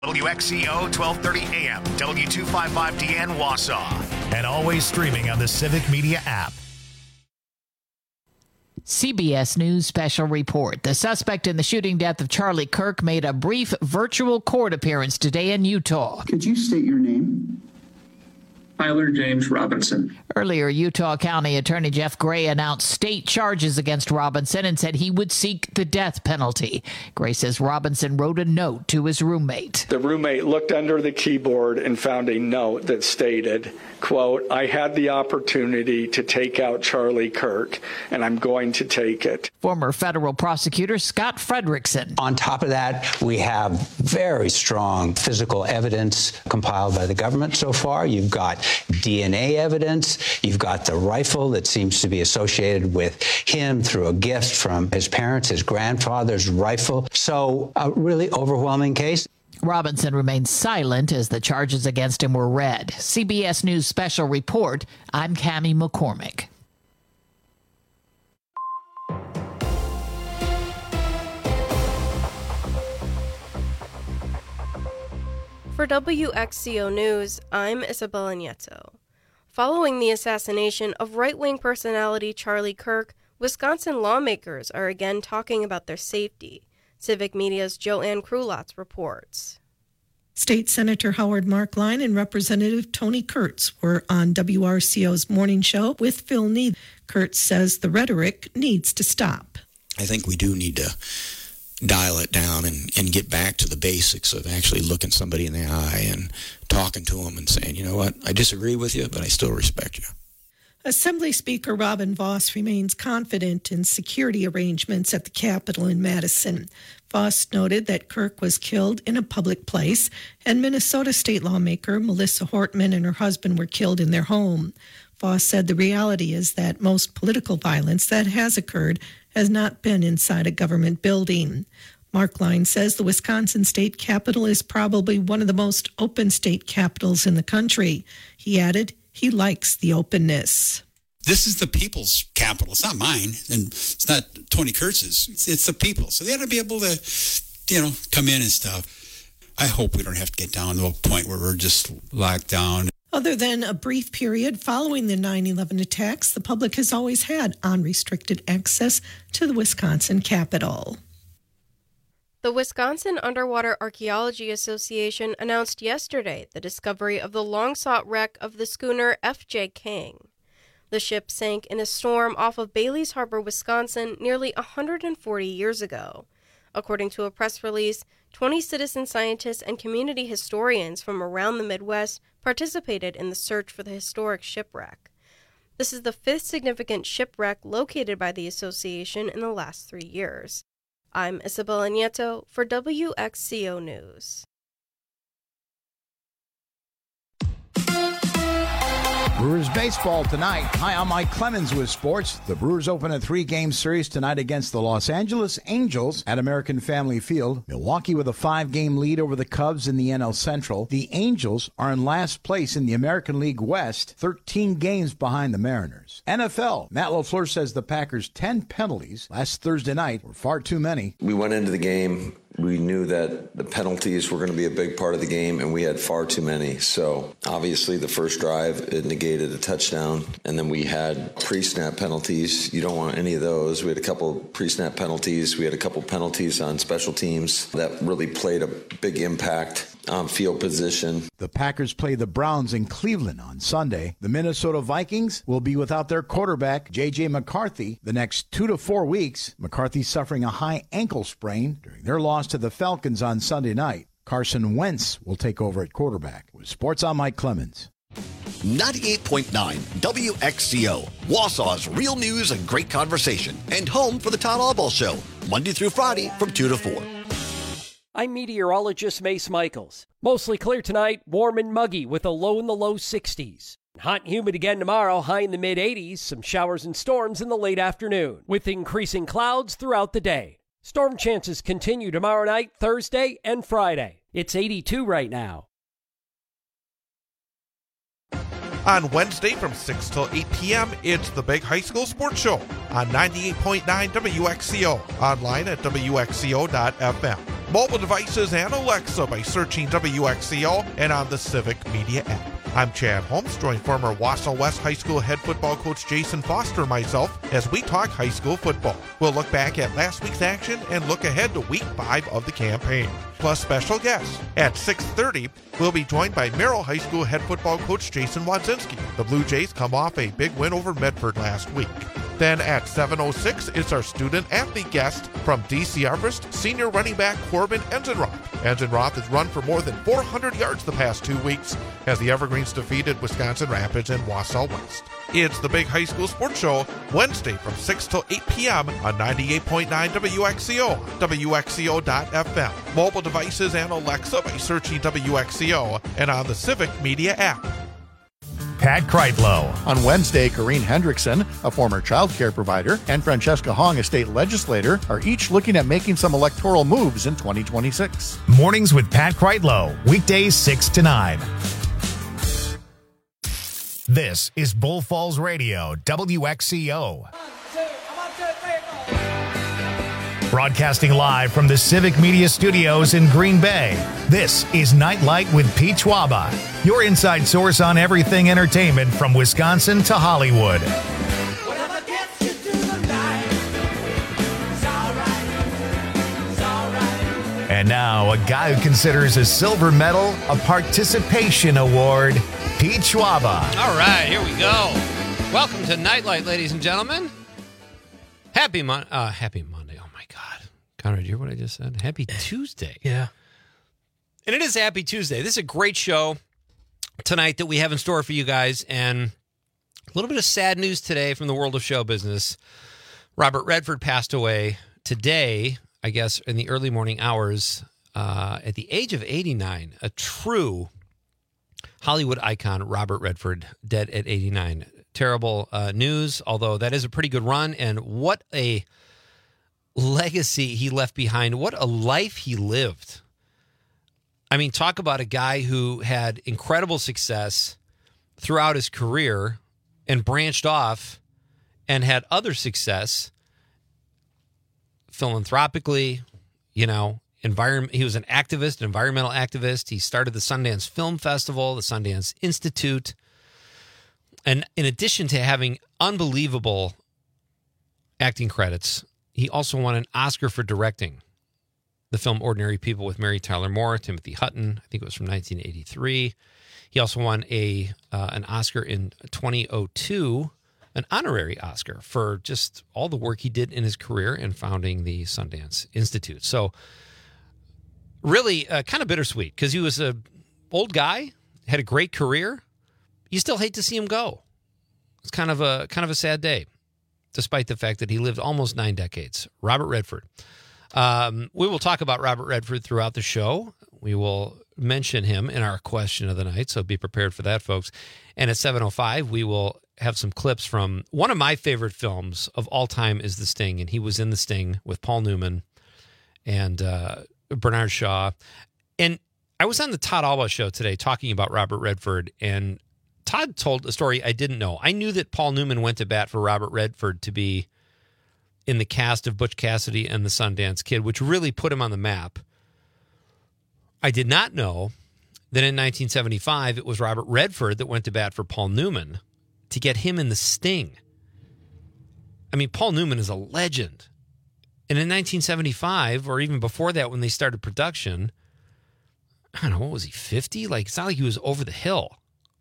WXCO 1230 AM, W255DN Wausau, and always streaming on the Civic Media app. CBS News special report. The suspect in the shooting death of Charlie Kirk made a brief virtual court appearance today in Utah. Could you state your name? Tyler James Robinson. Earlier, Utah County Attorney Jeff Gray announced state charges against Robinson and said he would seek the death penalty. Gray says Robinson wrote a note to his roommate. The roommate looked under the keyboard and found a note that stated, quote, "I had the opportunity to take out Charlie Kirk, and I'm going to take it." Former federal prosecutor Scott Frederickson. On top of that, we have very strong physical evidence compiled by the government so far. You've got DNA evidence. You've got the rifle that seems to be associated with him through a gift from his parents, his grandfather's rifle. So a really overwhelming case. Robinson remained silent as the charges against him were read. CBS News special report. I'm Cammie McCormick. For WXCO News, I'm Isabella Nieto. Following the assassination of right-wing personality Charlie Kirk, Wisconsin lawmakers are again talking about their safety. Civic Media's Joanne Krulotz reports. State Senator Howard Markline and Representative Tony Kurtz were on WRCO's morning show with Phil Neith. Kurtz says the rhetoric needs to stop. I think we do need to dial it down and get back to the basics of actually looking somebody in the eye and talking to them and saying, you know what, I disagree with you, but I still respect you. Assembly Speaker Robin Vos remains confident in security arrangements at the Capitol in Madison. Vos noted that Kirk was killed in a public place, and Minnesota state lawmaker Melissa Hortman and her husband were killed in their home. Vos said the reality is that most political violence that has occurred has not been inside a government building. Markline says the Wisconsin state capitol is probably one of the most open state capitals in the country. He added he likes the openness. This is the people's capital. It's not mine, and it's not Tony Kurtz's. It's the people. So they ought to be able to, come in and stuff. I hope we don't have to get down to a point where we're just locked down. Other than a brief period following the 9/11 attacks, the public has always had unrestricted access to the Wisconsin Capitol. The Wisconsin Underwater Archaeology Association announced yesterday the discovery of the long-sought wreck of the schooner F.J. King. The ship sank in a storm off of Bailey's Harbor, Wisconsin, nearly 140 years ago. According to a press release, 20 citizen scientists and community historians from around the Midwest participated in the search for the historic shipwreck. This is the fifth significant shipwreck located by the association in the last 3 years. I'm Isabella Nieto for WXCO News. Brewers baseball tonight. Hi, I'm Mike Clemens with sports. The Brewers open a 3-game series tonight against the Los Angeles Angels at American Family Field. Milwaukee with a 5-game lead over the Cubs in the NL Central. The Angels are in last place in the American League West, 13 games behind the Mariners. NFL. Matt LaFleur says the Packers' 10 penalties last Thursday night were far too many. We went into the game. We knew that the penalties were going to be a big part of the game, and we had far too many. So obviously the first drive, it negated a touchdown, and then we had pre-snap penalties. You don't want any of those. We had a couple pre-snap penalties. We had a couple penalties on special teams that really played a big impact on field position. The Packers play the Browns in Cleveland on Sunday. The Minnesota Vikings will be without their quarterback, J.J. McCarthy, the next 2 to 4 weeks. McCarthy suffering a high ankle sprain during their loss to the Falcons on Sunday night. Carson Wentz will take over at quarterback. With sports, I'm Mike Clemens. 98.9 WXCO, Wausau's real news and great conversation, and home for the Todd Albaugh Show, Monday through Friday from 2 to 4. I'm meteorologist Mace Michaels. Mostly clear tonight, warm and muggy with a low in the low 60s. Hot and humid again tomorrow, high in the mid-80s. Some showers and storms in the late afternoon, with increasing clouds throughout the day. Storm chances continue tomorrow night, Thursday, and Friday. It's 82 right now. On Wednesday from 6 till 8 p.m., it's the Big High School Sports Show on 98.9 WXCO, online at WXCO.FM. mobile devices, and Alexa by searching WXCO and on the Civic Media app. I'm Chad Holmes, joined former Wausau West High School head football coach Jason Foster and myself as we talk high school football. We'll look back at last week's action and look ahead to week 5 of the campaign. Plus special guests. At 6:30, we'll be joined by Merrill High School head football coach Jason Wadzinski. The Blue Jays come off a big win over Medford last week. Then at 7:06, it's our student-athlete guest from DC Everest, senior running back Corbin Enzenroth. Enzenroth has run for more than 400 yards the past 2 weeks as the Evergreens defeated Wisconsin Rapids and Wausau West. It's the Big High School Sports Show, Wednesday from 6 till 8 p.m. on 98.9 WXCO, WXCO.FM, mobile devices, and Alexa by searching WXCO and on the Civic Media app. Pat Kreitlow. On Wednesday, Corrine Hendrickson, a former child care provider, and Francesca Hong, a state legislator, are each looking at making some electoral moves in 2026. Mornings with Pat Kreitlow, weekdays 6 to 9. This is Bull Falls Radio, WXCO. Broadcasting live from the Civic Media Studios in Green Bay, this is Nightlight with Pete Schwaba, your inside source on everything entertainment from Wisconsin to Hollywood. And now, a guy who considers a silver medal a participation award, Pete Schwaba. All right, here we go. Welcome to Nightlight, ladies and gentlemen. Happy Monday. Oh, my God. Conrad, you hear what I just said? Happy Tuesday. Yeah. And it is Happy Tuesday. This is a great show tonight that we have in store for you guys. And a little bit of sad news today from the world of show business. Robert Redford passed away today, I guess, in the early morning hours at the age of 89. A true Hollywood icon, Robert Redford, dead at 89. Terrible news, although that is a pretty good run. And what a legacy he left behind. What a life he lived. I mean, talk about a guy who had incredible success throughout his career and branched off and had other success philanthropically, he was an activist, an environmental activist. He started the Sundance Film Festival, the Sundance Institute. And in addition to having unbelievable acting credits, he also won an Oscar for directing the film Ordinary People with Mary Tyler Moore, Timothy Hutton. I think it was from 1983. He also won an Oscar in 2002, an honorary Oscar for just all the work he did in his career in founding the Sundance Institute. So really kind of bittersweet because he was an old guy, had a great career. You still hate to see him go. It's kind of a sad day, despite the fact that he lived almost 9 decades. Robert Redford. We will talk about Robert Redford throughout the show. We will mention him in our question of the night, so be prepared for that, folks. And at 7:05, we will have some clips from one of my favorite films of all time is The Sting, and he was in The Sting with Paul Newman and Bernard Shaw. And I was on the Todd Alba show today talking about Robert Redford, and Todd told a story I didn't know. I knew that Paul Newman went to bat for Robert Redford to be in the cast of Butch Cassidy and the Sundance Kid, which really put him on the map. I did not know that in 1975, it was Robert Redford that went to bat for Paul Newman to get him in The Sting. I mean, Paul Newman is a legend. And in 1975, or even before that, when they started production, I don't know, what was he, 50? It's not like he was over the hill.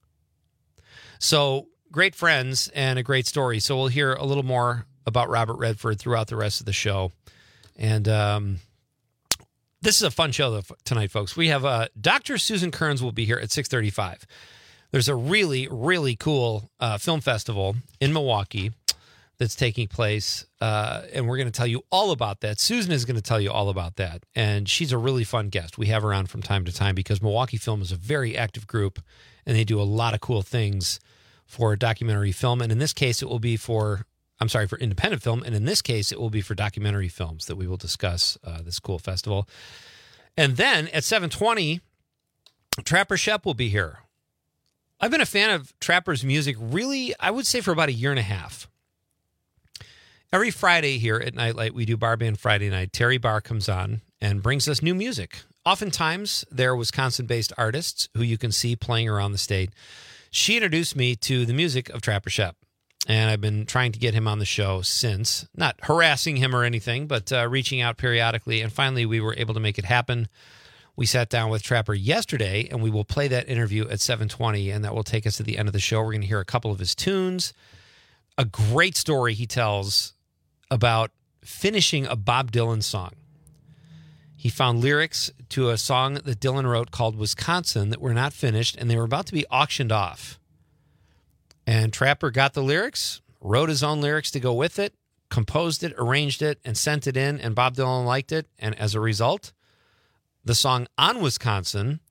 So, great friends and a great story. So we'll hear a little more about Robert Redford throughout the rest of the show. And this is a fun show tonight, folks. We have Dr. Susan Kearns will be here at 6:35. There's a really, really cool film festival in Milwaukee that's taking place, and we're going to tell you all about that. Susan is going to tell you all about that, and she's a really fun guest. We have her on from time to time because Milwaukee Film is a very active group, and they do a lot of cool things for documentary film, and in this case, it will be for independent film, and in this case, it will be for documentary films that we will discuss this cool festival. And then at 7:20, Trapper Shep will be here. I've been a fan of Trapper's music really, I would say, for about a year and a half. Every Friday here at Nightlight, we do Bar Band Friday night. Terry Barr comes on, and brings us new music. Oftentimes, they're Wisconsin-based artists who you can see playing around the state. She introduced me to the music of Trapper Shep, and I've been trying to get him on the show since, not harassing him or anything, but reaching out periodically, and finally we were able to make it happen. We sat down with Trapper yesterday, and we will play that interview at 7:20, and that will take us to the end of the show. We're going to hear a couple of his tunes, a great story he tells about finishing a Bob Dylan song. He found lyrics to a song that Dylan wrote called Wisconsin that were not finished, and they were about to be auctioned off. And Trapper got the lyrics, wrote his own lyrics to go with it, composed it, arranged it, and sent it in, and Bob Dylan liked it. And as a result, the song On Wisconsin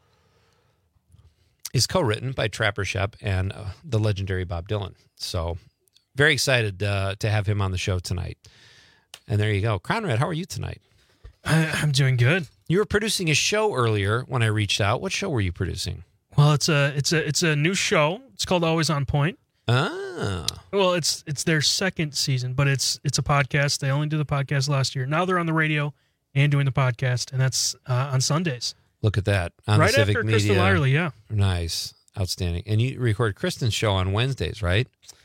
is co-written by Trapper Shep and the legendary Bob Dylan. So very excited to have him on the show tonight. And there you go. Conrad, how are you tonight? I'm doing good. You were producing a show earlier when I reached out. What show were you producing? Well, it's a new show. It's called Always on Point. Ah. Well, it's their second season, but it's a podcast. They only did the podcast last year. Now they're on the radio and doing the podcast, and that's on Sundays. Look at that. On right the Civic after Media. Krista Lyerly, yeah. Nice. Outstanding. And you record Kristen's show on Wednesdays, right?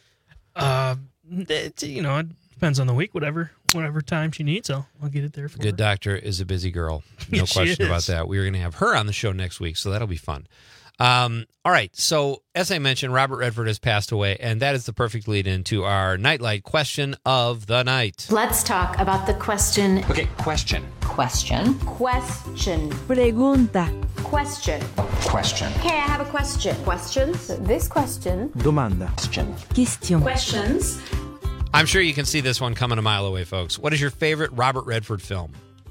It depends on the week, whatever time she needs, I'll get it there for Good her. Doctor is a busy girl. No Yes, she question about is. that. We're going to have her on the show next week, so that'll be fun. All right. So, as I mentioned, Robert Redford has passed away, and that is the perfect lead into our Nightlight question of the night. Let's talk about the question. Okay, question. Question. Question. Pregunta. Question. Question. Hey, I have a question. Questions? This question. Domanda. Question. Question. Questions. I'm sure you can see this one coming a mile away, folks. What is your favorite Robert Redford film?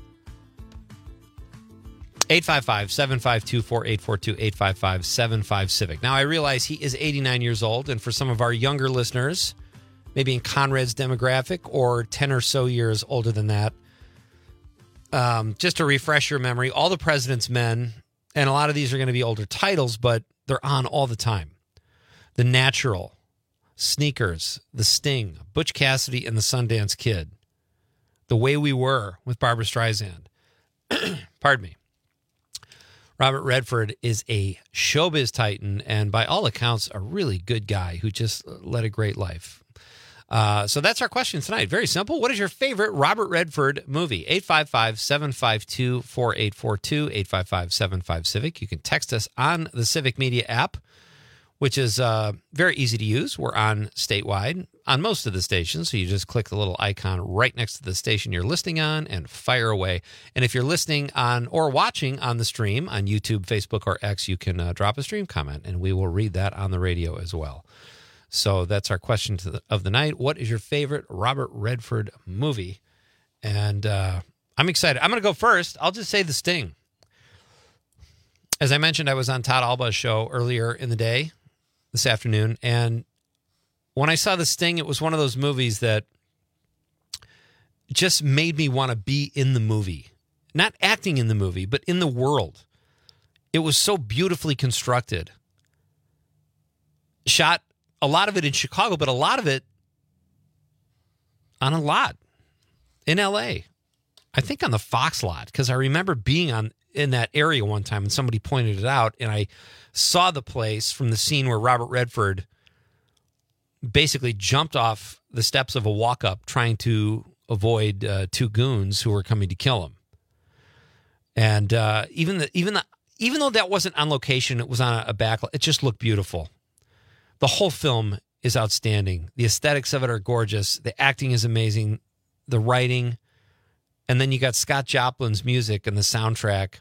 855-752-4842, 855-75-CIVIC. Now, I realize he is 89 years old, and for some of our younger listeners, maybe in Conrad's demographic or 10 or so years older than that, just to refresh your memory, All the President's Men, and a lot of these are going to be older titles, but they're on all the time. The Natural, Sneakers, The Sting, Butch Cassidy and the Sundance Kid, The Way We Were with Barbra Streisand. Pardon me. Robert Redford is a showbiz titan and by all accounts a really good guy who just led a great life. So that's our question tonight. Very simple. What is your favorite Robert Redford movie? 855-752-4842, 855-75-CIVIC. You can text us on the Civic Media app, which is very easy to use. We're on statewide on most of the stations, so you just click the little icon right next to the station you're listening on and fire away. And if you're listening on or watching on the stream on YouTube, Facebook, or X, you can drop a stream comment, and we will read that on the radio as well. So that's our question of the night. What is your favorite Robert Redford movie? And I'm excited. I'm going to go first. I'll just say The Sting. As I mentioned, I was on Todd Alba's show earlier in the day, this afternoon, and when I saw The Sting, it was one of those movies that just made me want to be in the movie. Not acting in the movie, but in the world. It was so beautifully constructed. Shot a lot of it in Chicago, but a lot of it on a lot in L.A. I think on the Fox lot, because I remember being in that area one time and somebody pointed it out, and I saw the place from the scene where Robert Redford basically jumped off the steps of a walk-up trying to avoid two goons who were coming to kill him. And even though that wasn't on location, it was on a back. It just looked beautiful. The whole film is outstanding. The aesthetics of it are gorgeous. The acting is amazing. The writing, and then you got Scott Joplin's music and the soundtrack,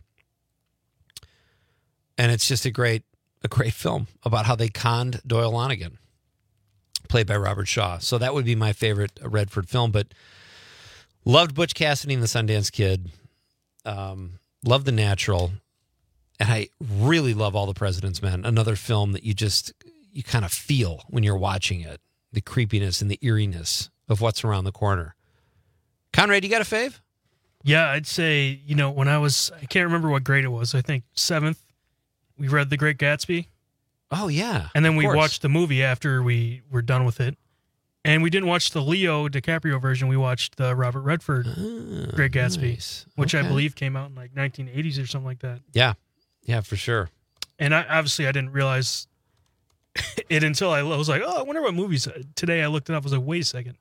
and it's just a great film about how they conned Doyle Lonnegan, played by Robert Shaw. So that would be my favorite Redford film, but loved Butch Cassidy and the Sundance Kid. Loved The Natural. And I really love All the President's Men, another film that you kind of feel when you're watching it, the creepiness and the eeriness of what's around the corner. Conrad, you got a fave? Yeah, I'd say, when I can't remember what grade it was. I think 7th, we read The Great Gatsby. Oh, yeah. And then we watched the movie after we were done with it. And we didn't watch the Leo DiCaprio version. We watched the Robert Redford Great Gatsby, which I believe came out in like 1980s or something like that. Yeah. Yeah, for sure. And I didn't realize it until I was like, oh, I wonder what movies. Today I looked it up. I was like, wait a second.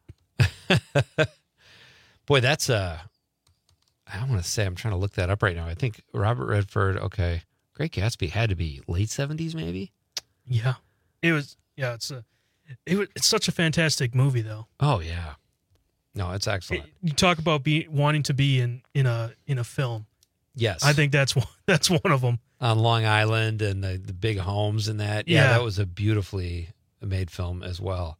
Boy, that's I want to say, I'm trying to look that up right now. I think Robert Redford, okay. Great Gatsby had to be late 70s maybe? Yeah. It was, yeah, it's such a fantastic movie though. Oh yeah. No, it's excellent. You talk about wanting to be in a film. Yes. I think that's one of them. On Long Island and the big homes and that. Yeah, that was a beautifully made film as well.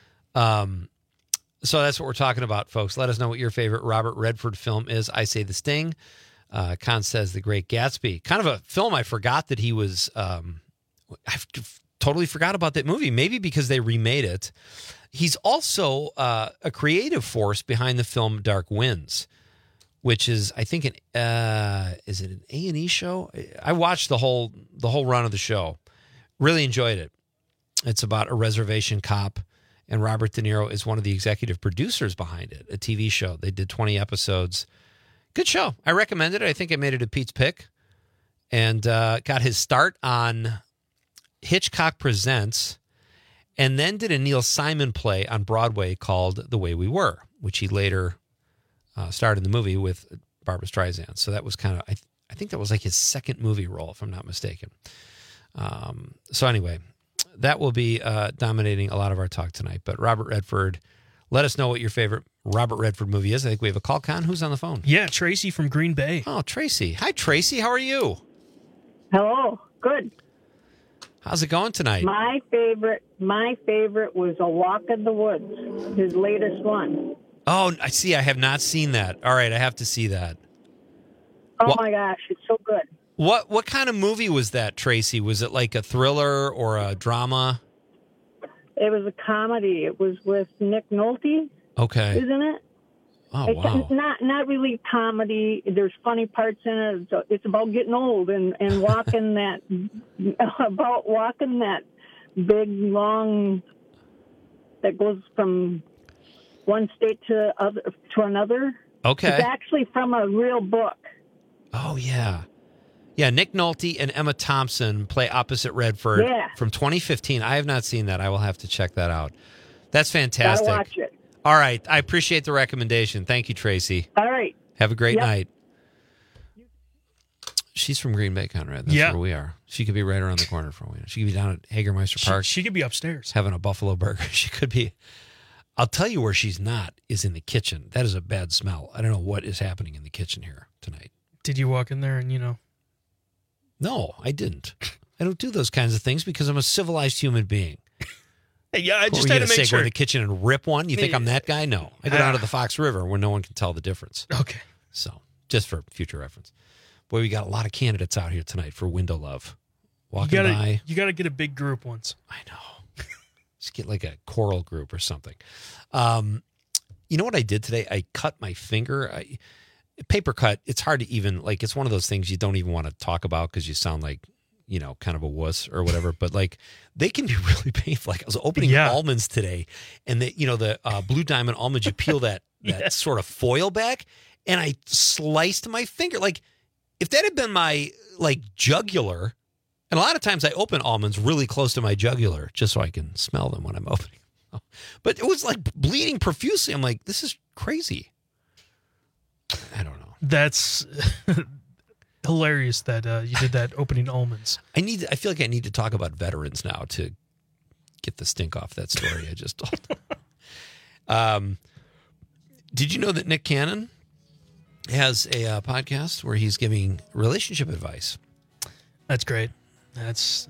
So that's what we're talking about, folks. Let us know what your favorite Robert Redford film is. I say The Sting. Con says The Great Gatsby. Kind of a film I forgot that he was... I totally forgot about that movie, maybe because they remade it. He's also a creative force behind the film Dark Winds, which is, I think, is it an A&E show? I watched the whole run of the show. Really enjoyed it. It's about a reservation cop, and Robert De Niro is one of the executive producers behind it, a TV show. They did 20 episodes. Good show. I recommend it. I think I made it a Pete's pick, and got his start on Hitchcock Presents, and then did a Neil Simon play on Broadway called The Way We Were, which he later starred in the movie with Barbra Streisand. So that was kind of, I think that was like his second movie role, if I'm not mistaken. So anyway, that will be dominating a lot of our talk tonight. But Robert Redford, let us know what your favorite Robert Redford movie is. I think we have a call. Con, who's on the phone? Yeah, Tracy from Green Bay. Oh, Tracy. Hi, Tracy. How are you? Hello. Good. How's it going tonight? My favorite was A Walk in the Woods, his latest one. Oh, I see. I have not seen that. All right, I have to see that. Oh my gosh, it's so good. What kind of movie was that, Tracy? Was it like a thriller or a drama? It was a comedy. It was with Nick Nolte. Okay. Isn't it? Oh, wow. It's not really comedy. There's funny parts in it. It's about getting old and walking that big long that goes from one state to another. Okay. It's actually from a real book. Oh yeah. Yeah, Nick Nolte and Emma Thompson play opposite Redford from 2015. I have not seen that. I will have to check that out. That's fantastic. Gotta watch it. All right. I appreciate the recommendation. Thank you, Tracy. All right. Have a great night. She's from Green Bay, Conrad. That's where we are. She could be right around the corner from me. She could be down at Hagermeister Park. She could be upstairs. Having a Buffalo burger. She could be. I'll tell you where she's not is in the kitchen. That is a bad smell. I don't know what is happening in the kitchen here tonight. Did you walk in there and, No, I didn't. I don't do those kinds of things because I'm a civilized human being. Hey, yeah, I just had to make sure. Go to the kitchen and rip one? You think I'm that guy? No. I go down to the Fox River where no one can tell the difference. Okay. So, just for future reference. Boy, we got a lot of candidates out here tonight for Window Love. Walking by. You got to get a big group once. I know. Just get like a choral group or something. You know what I did today? I cut my finger. Paper cut, it's hard to even, like, it's one of those things you don't even want to talk about because you sound like, kind of a wuss or whatever. But, like, they can be really painful. Like, I was opening almonds today, and the Blue Diamond almonds, you peel that sort of foil back, and I sliced my finger. Like, if that had been my, like, jugular, and a lot of times I open almonds really close to my jugular just so I can smell them when I'm opening them. But it was, like, bleeding profusely. I'm like, this is crazy. I don't know. That's hilarious that you did that opening almonds. I feel like I need to talk about veterans now to get the stink off that story I just told. Did you know that Nick Cannon has a podcast where he's giving relationship advice? That's great. That's.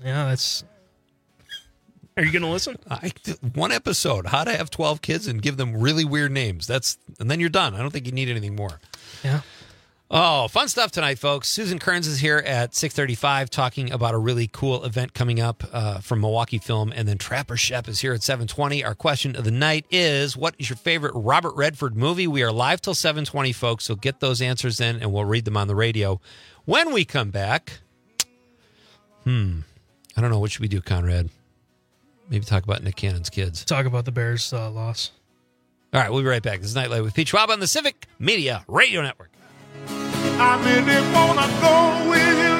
Are you going to listen? One episode, how to have 12 kids and give them really weird names. And then you're done. I don't think you need anything more. Yeah. Oh, fun stuff tonight, folks. Susan Kearns is here at 6:35 talking about a really cool event coming up from Milwaukee Film. And then Trapper Shep is here at 7:20. Our question of the night is, what is your favorite Robert Redford movie? We are live till 7:20, folks, so get those answers in and we'll read them on the radio. When we come back, I don't know. What should we do, Conrad? Maybe talk about Nick Cannon's kids. Talk about the Bears' loss. All right, we'll be right back. This is Nightlight with Pete Schwab on the Civic Media Radio Network. I really wanna go with you.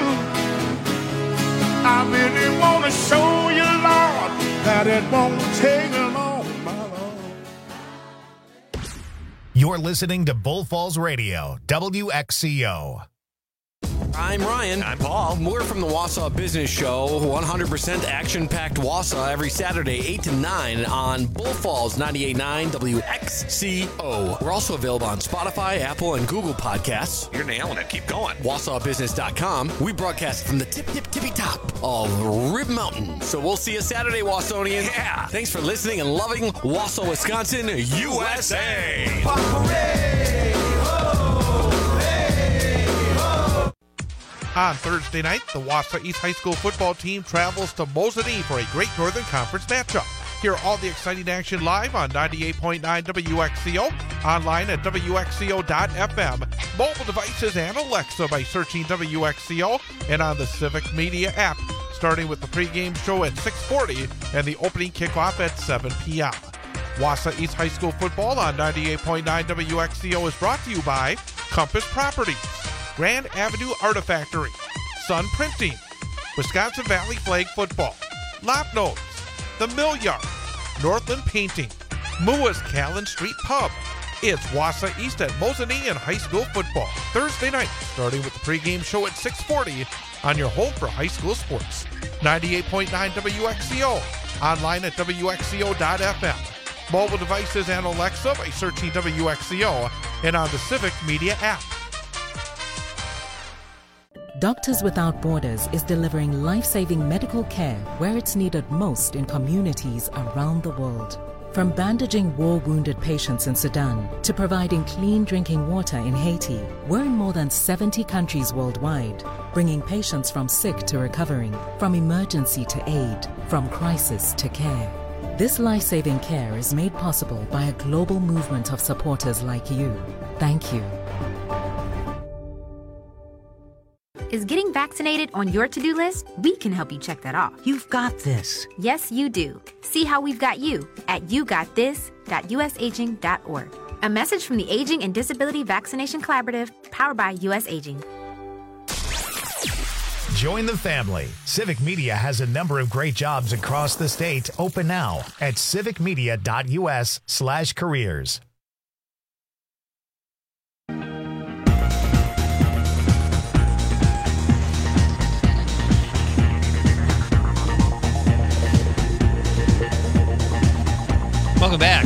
I really wanna show you, Lord, that it won't take long, my Lord. You're listening to Bull Falls Radio, WXCO. I'm Ryan. I'm Paul. We're from the Wausau Business Show, 100% action-packed Wausau every Saturday, 8 to 9 on Bull Falls 98.9 WXCO. We're also available on Spotify, Apple, and Google Podcasts. You're nailing it. Keep going. WausauBusiness.com. We broadcast from the tippy top of Rib Mountain. So we'll see you Saturday, Wausonians. Yeah. Thanks for listening and loving Wausau, Wisconsin, USA. On Thursday night, the Wausau East High School football team travels to Mosinee for a Great Northern Conference matchup. Hear all the exciting action live on 98.9 WXCO, online at WXCO.FM, mobile devices and Alexa by searching WXCO, and on the Civic Media app, starting with the pregame show at 6:40 and the opening kickoff at 7 p.m. Wausau East High School football on 98.9 WXCO is brought to you by Compass Properties, Grand Avenue Artifactory, Sun Printing, Wisconsin Valley Flag Football, Lopnose, The Mill Yard, Northland Painting, Mua's Callan Street Pub. It's Wausau East at Mosinee and high school football, Thursday night, starting with the pregame show at 6:40 on your home for high school sports. 98.9 WXCO, online at WXCO.FM, mobile devices and Alexa by searching WXCO, and on the Civic Media app. Doctors Without Borders is delivering life-saving medical care where it's needed most in communities around the world. From bandaging war-wounded patients in Sudan to providing clean drinking water in Haiti, we're in more than 70 countries worldwide, bringing patients from sick to recovering, from emergency to aid, from crisis to care. This life-saving care is made possible by a global movement of supporters like you. Thank you. Is getting vaccinated on your to-do list? We can help you check that off. You've got this. Yes, you do. See how we've got you at yougotthis.usaging.org. A message from the Aging and Disability Vaccination Collaborative, powered by US Aging. Join the family. Civic Media has a number of great jobs across the state open now at civicmedia.us/careers. Welcome back.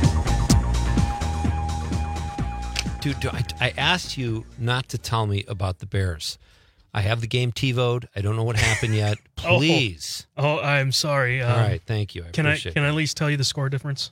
Dude, I asked you not to tell me about the Bears. I have the game TiVo'd. I don't know what happened yet. Please. Oh, I'm sorry. All right, thank you. Can I at least tell you the score difference?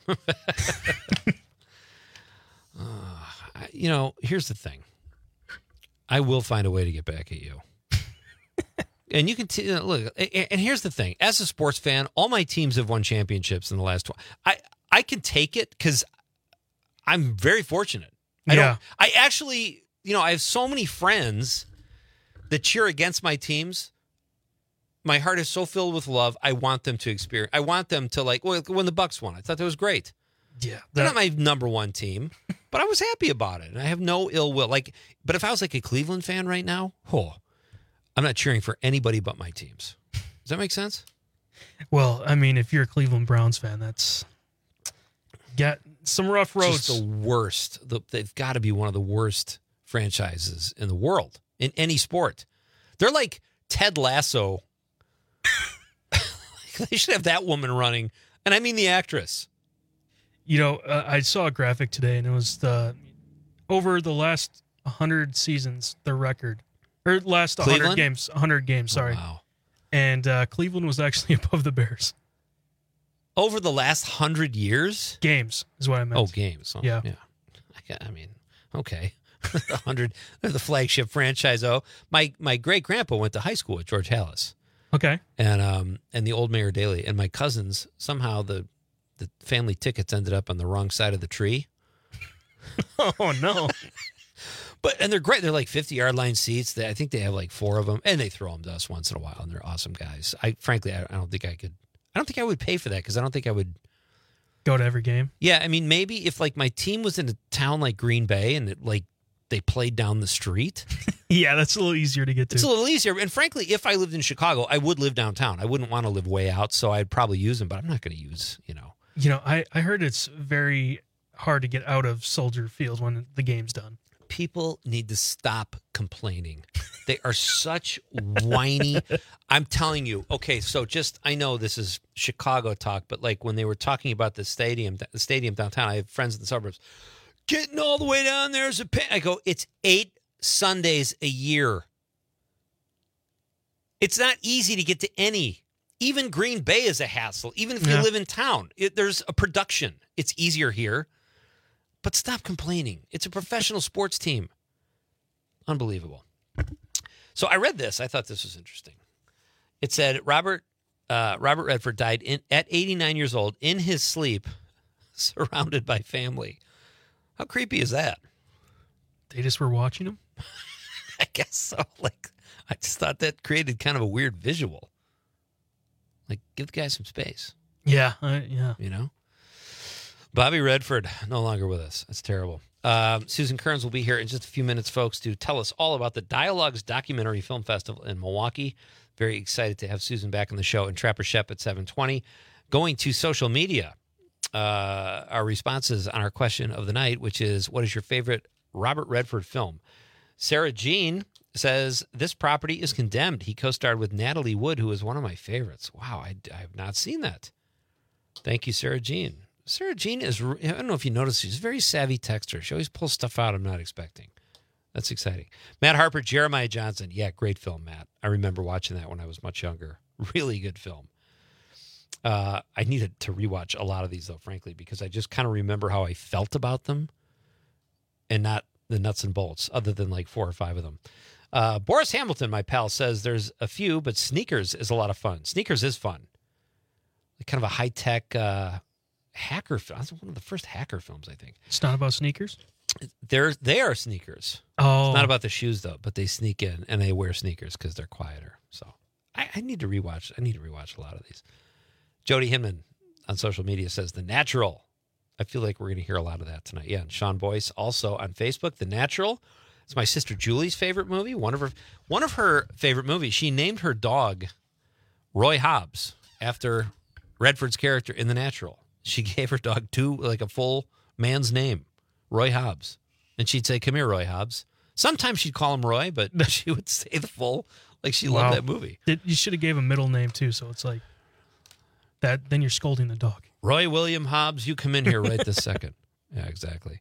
Here's the thing. I will find a way to get back at you. And you can look. And here's the thing: as a sports fan, all my teams have won championships in the last 12. I can take it because I'm very fortunate. I actually, I have so many friends that cheer against my teams. My heart is so filled with love. I want them to experience. I want them to when the Bucks won. I thought that was great. Yeah, they're not my number one team, but I was happy about it, and I have no ill will. But if I was like a Cleveland fan right now, I'm not cheering for anybody but my teams. Does that make sense? Well, I mean, if you're a Cleveland Browns fan, that's got some rough roads. Just the worst. They've got to be one of the worst franchises in the world in any sport. They're like Ted Lasso. They should have that woman running, and I mean the actress. I saw a graphic today, and it was over the last 100 seasons, the record. Or last 100 games. 100 games, sorry. Oh, wow. And Cleveland was actually above the Bears. Over the last 100 years? Games is what I meant. Oh, games. Oh, yeah. I mean, okay. 100, they're the flagship franchise. My great-grandpa went to high school at George Halas. Okay. And the old Mayor Daley. And my cousins, somehow the family tickets ended up on the wrong side of the tree. Oh, no. And they're great. They're like 50-yard line seats. I think they have like 4 of them, and they throw them to us once in a while, and they're awesome guys. Frankly, I don't think I could. I don't think I would pay for that because I don't think I would go to every game. Yeah, I mean, maybe if like my team was in a town like Green Bay and they played down the street. Yeah, that's a little easier to get to. It's a little easier. And frankly, if I lived in Chicago, I would live downtown. I wouldn't want to live way out, so I'd probably use them, but I'm not going to use, I heard it's very hard to get out of Soldier Field when the game's done. People need to stop complaining. They are such whiny. I'm telling you. Okay, so I know this is Chicago talk, but like when they were talking about the stadium downtown, I have friends in the suburbs. Getting all the way down there is a pain. I go, it's 8 Sundays a year. It's not easy to get to any. Even Green Bay is a hassle. Even if you live in town, there's a production. It's easier here. But stop complaining. It's a professional sports team. Unbelievable. So I read this. I thought this was interesting. It said Robert Redford died at 89 years old in his sleep, surrounded by family. How creepy is that? They just were watching him? I guess so. Like, I just thought that created kind of a weird visual. Like, give the guy some space. Yeah. Bobby Redford, no longer with us. That's terrible. Susan Kearns will be here in just a few minutes, folks, to tell us all about the Dialogues Documentary Film Festival in Milwaukee. Very excited to have Susan back on the show, and Trapper Shep at 7:20. Going to social media, our responses on our question of the night, which is, what is your favorite Robert Redford film? Sarah Jean says, This Property is Condemned. He co-starred with Natalie Wood, who is one of my favorites. Wow, I have not seen that. Thank you, Sarah Jean. Sarah Jean is, I don't know if you noticed, she's a very savvy texter. She always pulls stuff out I'm not expecting. That's exciting. Matt Harper, Jeremiah Johnson. Yeah, great film, Matt. I remember watching that when I was much younger. Really good film. I needed to rewatch a lot of these, though, frankly, because I just kind of remember how I felt about them and not the nuts and bolts, other than like 4 or 5 of them. Boris Hamilton, my pal, says there's a few, but Sneakers is a lot of fun. Sneakers is fun. Like kind of a high-tech hacker film. That's one of the first hacker films, I think. It's not about sneakers? They are sneakers. Oh. It's not about the shoes, though, but they sneak in and they wear sneakers because they're quieter. So I need to rewatch. I need to rewatch a lot of these. Jody Hinman on social media says The Natural. I feel like we're going to hear a lot of that tonight. Yeah, and Sean Boyce also on Facebook. The Natural. It's my sister Julie's favorite movie. One of her favorite movies. She named her dog Roy Hobbs after Redford's character in The Natural. She gave her dog a full man's name, Roy Hobbs. And she'd say, come here, Roy Hobbs. Sometimes she'd call him Roy, but she would say the full, like she loved that movie. You should have gave him a middle name, too, so it's like that. Then you're scolding the dog. Roy William Hobbs, you come in here right this second. Yeah, exactly.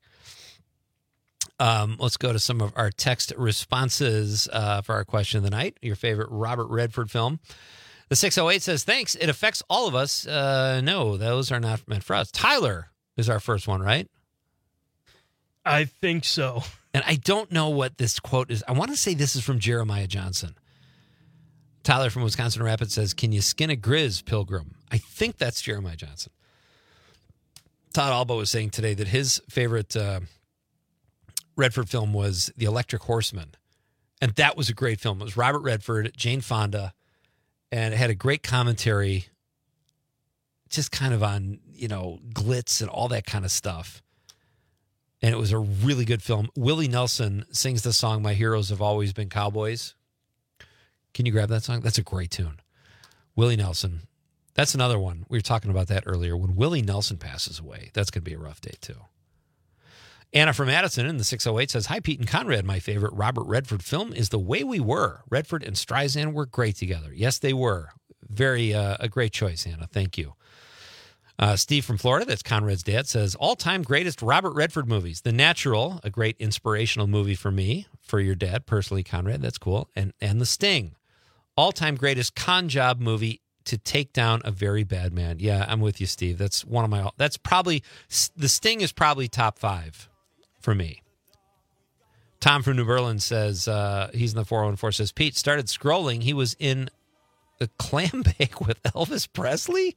Let's go to some of our text responses for our question of the night. Your favorite Robert Redford film. The 608 says, thanks. It affects all of us. No, those are not meant for us. Tyler is our first one, right? I think so. And I don't know what this quote is. I want to say this is from Jeremiah Johnson. Tyler from Wisconsin Rapids says, can you skin a grizz, Pilgrim? I think that's Jeremiah Johnson. Todd Alba was saying today that his favorite Redford film was The Electric Horseman. And that was a great film. It was Robert Redford, Jane Fonda, and it had a great commentary just kind of on, glitz and all that kind of stuff. And it was a really good film. Willie Nelson sings the song, My Heroes Have Always Been Cowboys. Can you grab that song? That's a great tune. Willie Nelson. That's another one. We were talking about that earlier. When Willie Nelson passes away, that's going to be a rough day, too. Anna from Addison in the 608 says, hi, Pete and Conrad. My favorite Robert Redford film is The Way We Were. Redford and Streisand were great together. Yes, they were. Very a great choice, Anna. Thank you. Steve from Florida, that's Conrad's dad, says, all-time greatest Robert Redford movies. The Natural, a great inspirational movie for me, for your dad, personally, Conrad. That's cool. And The Sting, all-time greatest con job movie to take down a very bad man. Yeah, I'm with you, Steve. That's one of my, that's probably, The Sting is probably top 5 for me. Tom from New Berlin says, he's in the 414, says, Pete started scrolling. He was in the clam bake with Elvis Presley?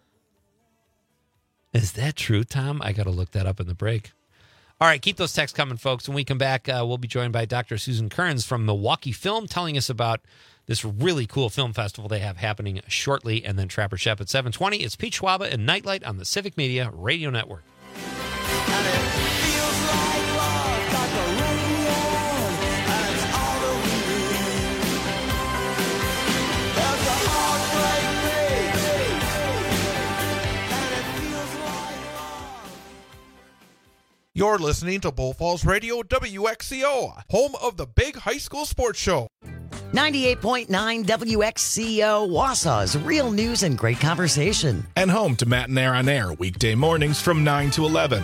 Is that true, Tom? I got to look that up in the break. All right, keep those texts coming, folks. When we come back, we'll be joined by Dr. Susan Kearns from Milwaukee Film, telling us about this really cool film festival they have happening shortly. And then Trapper Shep at 7:20. It's Pete Schwaba and Nightlight on the Civic Media Radio Network. You're listening to Bull Falls Radio, WXCO, home of the big high school sports show. 98.9 WXCO, Wausau's real news and great conversation. And home to Matt and Air on Air, weekday mornings from 9 to 11.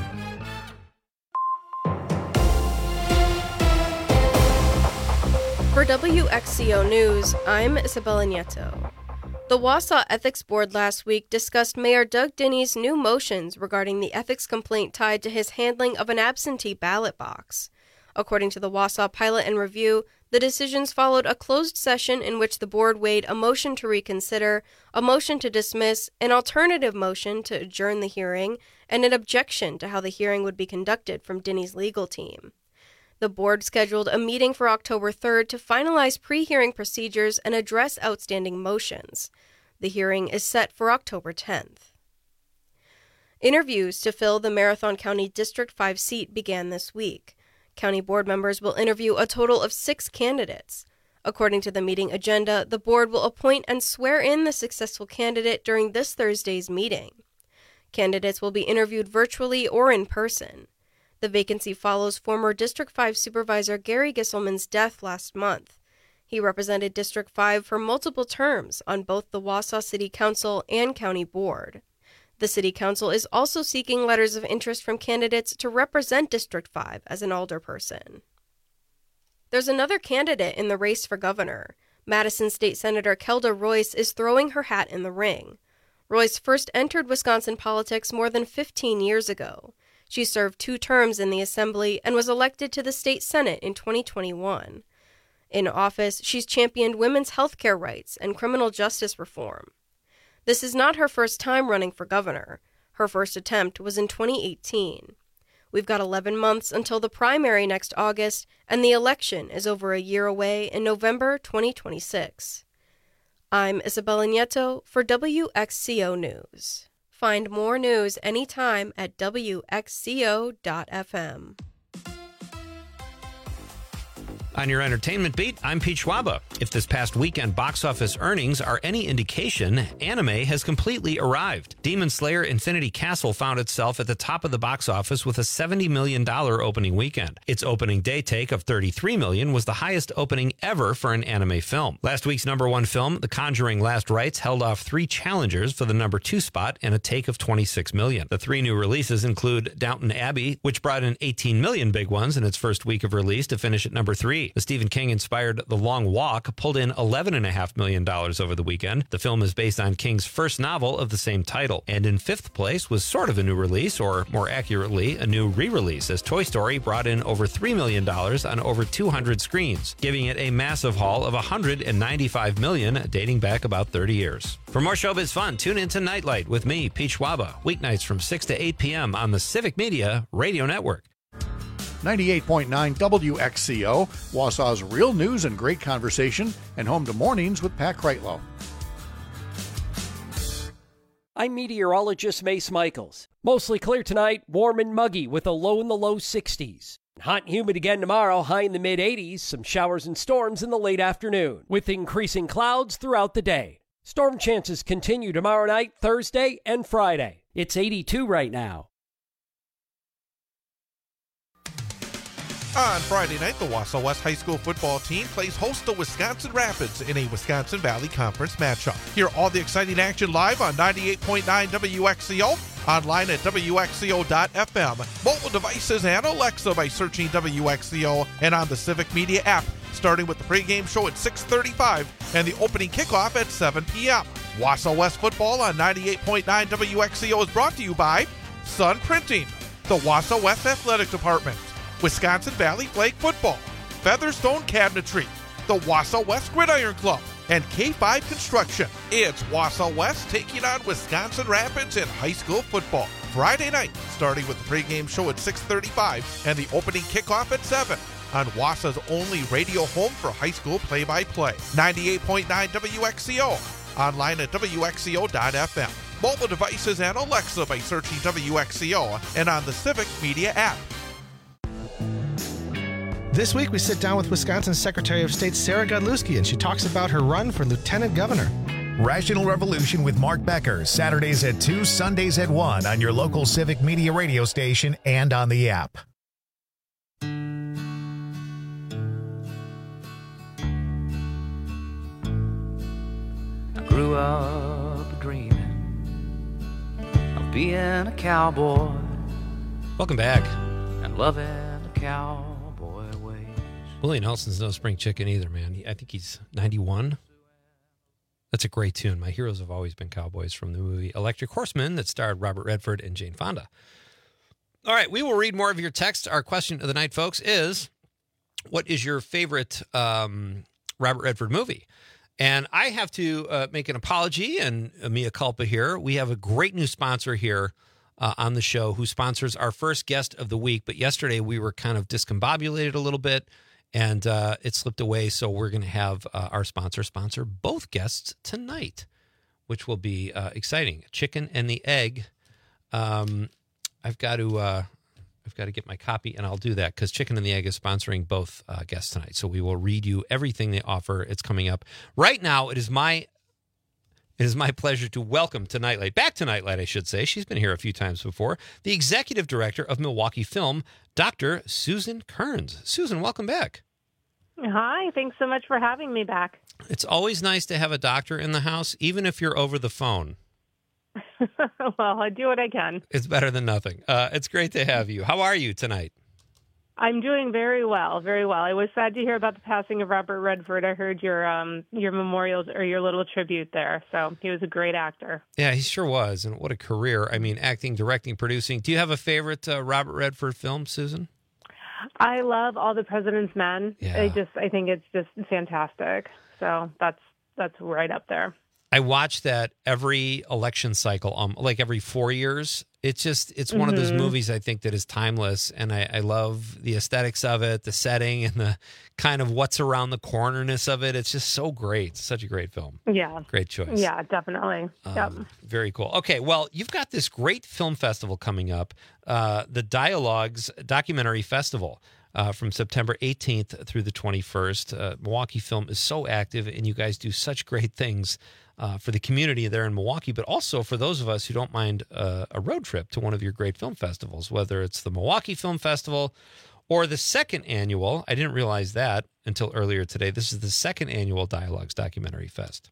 For WXCO News, I'm Isabella Nieto. The Wausau Ethics Board last week discussed Mayor Doug Dinny's new motions regarding the ethics complaint tied to his handling of an absentee ballot box. According to the Wausau Pilot and Review, the decisions followed a closed session in which the board weighed a motion to reconsider, a motion to dismiss, an alternative motion to adjourn the hearing, and an objection to how the hearing would be conducted from Dinny's legal team. The board scheduled a meeting for October 3rd to finalize pre-hearing procedures and address outstanding motions. The hearing is set for October 10th. Interviews to fill the Marathon County District 5 seat began this week. County board members will interview a total of 6 candidates. According to the meeting agenda, the board will appoint and swear in the successful candidate during this Thursday's meeting. Candidates will be interviewed virtually or in person. The vacancy follows former District 5 Supervisor Gary Gisselman's death last month. He represented District 5 for multiple terms on both the Wausau City Council and County Board. The City Council is also seeking letters of interest from candidates to represent District 5 as an alderperson. There's another candidate in the race for governor. Madison State Senator Kelda Royce is throwing her hat in the ring. Royce first entered Wisconsin politics more than 15 years ago. She served 2 terms in the Assembly and was elected to the State Senate in 2021. In office, she's championed women's health care rights and criminal justice reform. This is not her first time running for governor. Her first attempt was in 2018. We've got 11 months until the primary next August, and the election is over a year away in November 2026. I'm Isabella Nieto for WXCO News. Find more news anytime at WXCO.FM. On your entertainment beat, I'm Pete Schwaba. If this past weekend box office earnings are any indication, anime has completely arrived. Demon Slayer Infinity Castle found itself at the top of the box office with a $70 million opening weekend. Its opening day take of $33 million was the highest opening ever for an anime film. Last week's #1 film, The Conjuring Last Rites, held off 3 challengers for the #2 spot and a take of $26 million. The 3 new releases include Downton Abbey, which brought in $18 million big ones in its first week of release to finish at #3. The Stephen King-inspired The Long Walk pulled in $11.5 million over the weekend. The film is based on King's first novel of the same title. And in 5th place was sort of a new release, or more accurately, a new re-release, as Toy Story brought in over $3 million on over 200 screens, giving it a massive haul of $195 million, dating back about 30 years. For more showbiz fun, tune into Nightlight with me, Pete Schwaba, weeknights from 6 to 8 p.m. on the Civic Media Radio Network. 98.9 WXCO, Wausau's real news and great conversation, and home to mornings with Pat Kreitlow. I'm meteorologist Mace Michaels. Mostly clear tonight, warm and muggy with a low in the low 60s. Hot and humid again tomorrow, high in the mid-80s, some showers and storms in the late afternoon, with increasing clouds throughout the day. Storm chances continue tomorrow night, Thursday, and Friday. It's 82 right now. On Friday night, the Wausau West High School football team plays host to Wisconsin Rapids in a Wisconsin Valley Conference matchup. Hear all the exciting action live on 98.9 WXCO, online at WXCO.FM, mobile devices and Alexa by searching WXCO, and on the Civic Media app, starting with the pregame show at 6:35 and the opening kickoff at 7 p.m. Wausau West football on 98.9 WXCO is brought to you by Sun Printing, the Wausau West Athletic Department, Wisconsin Valley Flag Football, Featherstone Cabinetry, the Wausau West Gridiron Club, and K5 Construction. It's Wausau West taking on Wisconsin Rapids in high school football. Friday night, starting with the pregame show at 6:35 and the opening kickoff at 7 on Wasa's only radio home for high school play-by-play. 98.9 WXCO. Online at WXCO.FM. Mobile devices and Alexa by searching WXCO and on the Civic Media app. This week we sit down with Wisconsin's Secretary of State Sarah Godlewski, and she talks about her run for lieutenant governor. Rational Revolution with Mark Becker, Saturdays at 2, Sundays at 1 on your local Civic Media radio station and on the app. I grew up dreaming of being a cowboy. Welcome back. And loving the cowboy ways. Willie Nelson's no spring chicken either, man. I think he's 91. That's a great tune. My heroes have always been cowboys, from the movie Electric Horseman that starred Robert Redford and Jane Fonda. All right, we will read more of your text. Our question of the night, folks, is what is your favorite Robert Redford movie? And I have to make an apology and a mea culpa here. We have a great new sponsor here on the show who sponsors our first guest of the week. But yesterday we were kind of discombobulated a little bit. And it slipped away, so we're going to have our sponsor both guests tonight, which will be exciting. Chicken and the Egg. I've got to get my copy, and I'll do that because Chicken and the Egg is sponsoring both guests tonight. So we will read you everything they offer. It's coming up right now. It is my pleasure to welcome to Nightlight, back to Nightlight, I should say. She's been here a few times before. The executive director of Milwaukee Film, Dr. Susan Kearns. Susan, welcome back. Hi, thanks so much for having me back. It's always nice to have a doctor in the house, even if you're over the phone. Well, I do what I can. It's better than nothing. It's great to have you. How are you tonight? I'm doing very well, very well. I was sad to hear about the passing of Robert Redford. I heard your memorials or your little tribute there. So he was a great actor. Yeah, he sure was. And what a career. I mean, acting, directing, producing. Do you have a favorite Robert Redford film, Susan? I love All the President's Men. Yeah. I think it's just fantastic. So that's right up there. I watch that every election cycle, like every 4 years. It's one of those movies I think that is timeless, and I love the aesthetics of it, the setting, and the kind of what's around the cornerness of it. It's just so great. It's such a great film. Yeah. Great choice. Yeah, definitely. Yep. Very cool. Okay, well, you've got this great film festival coming up, the Dialogues Documentary Festival. From September 18th through the 21st. Milwaukee Film is so active, and you guys do such great things for the community there in Milwaukee, but also for those of us who don't mind a road trip to one of your great film festivals, whether it's the Milwaukee Film Festival or the second annual. I didn't realize that until earlier today. This is the second annual Dialogues Documentary Fest.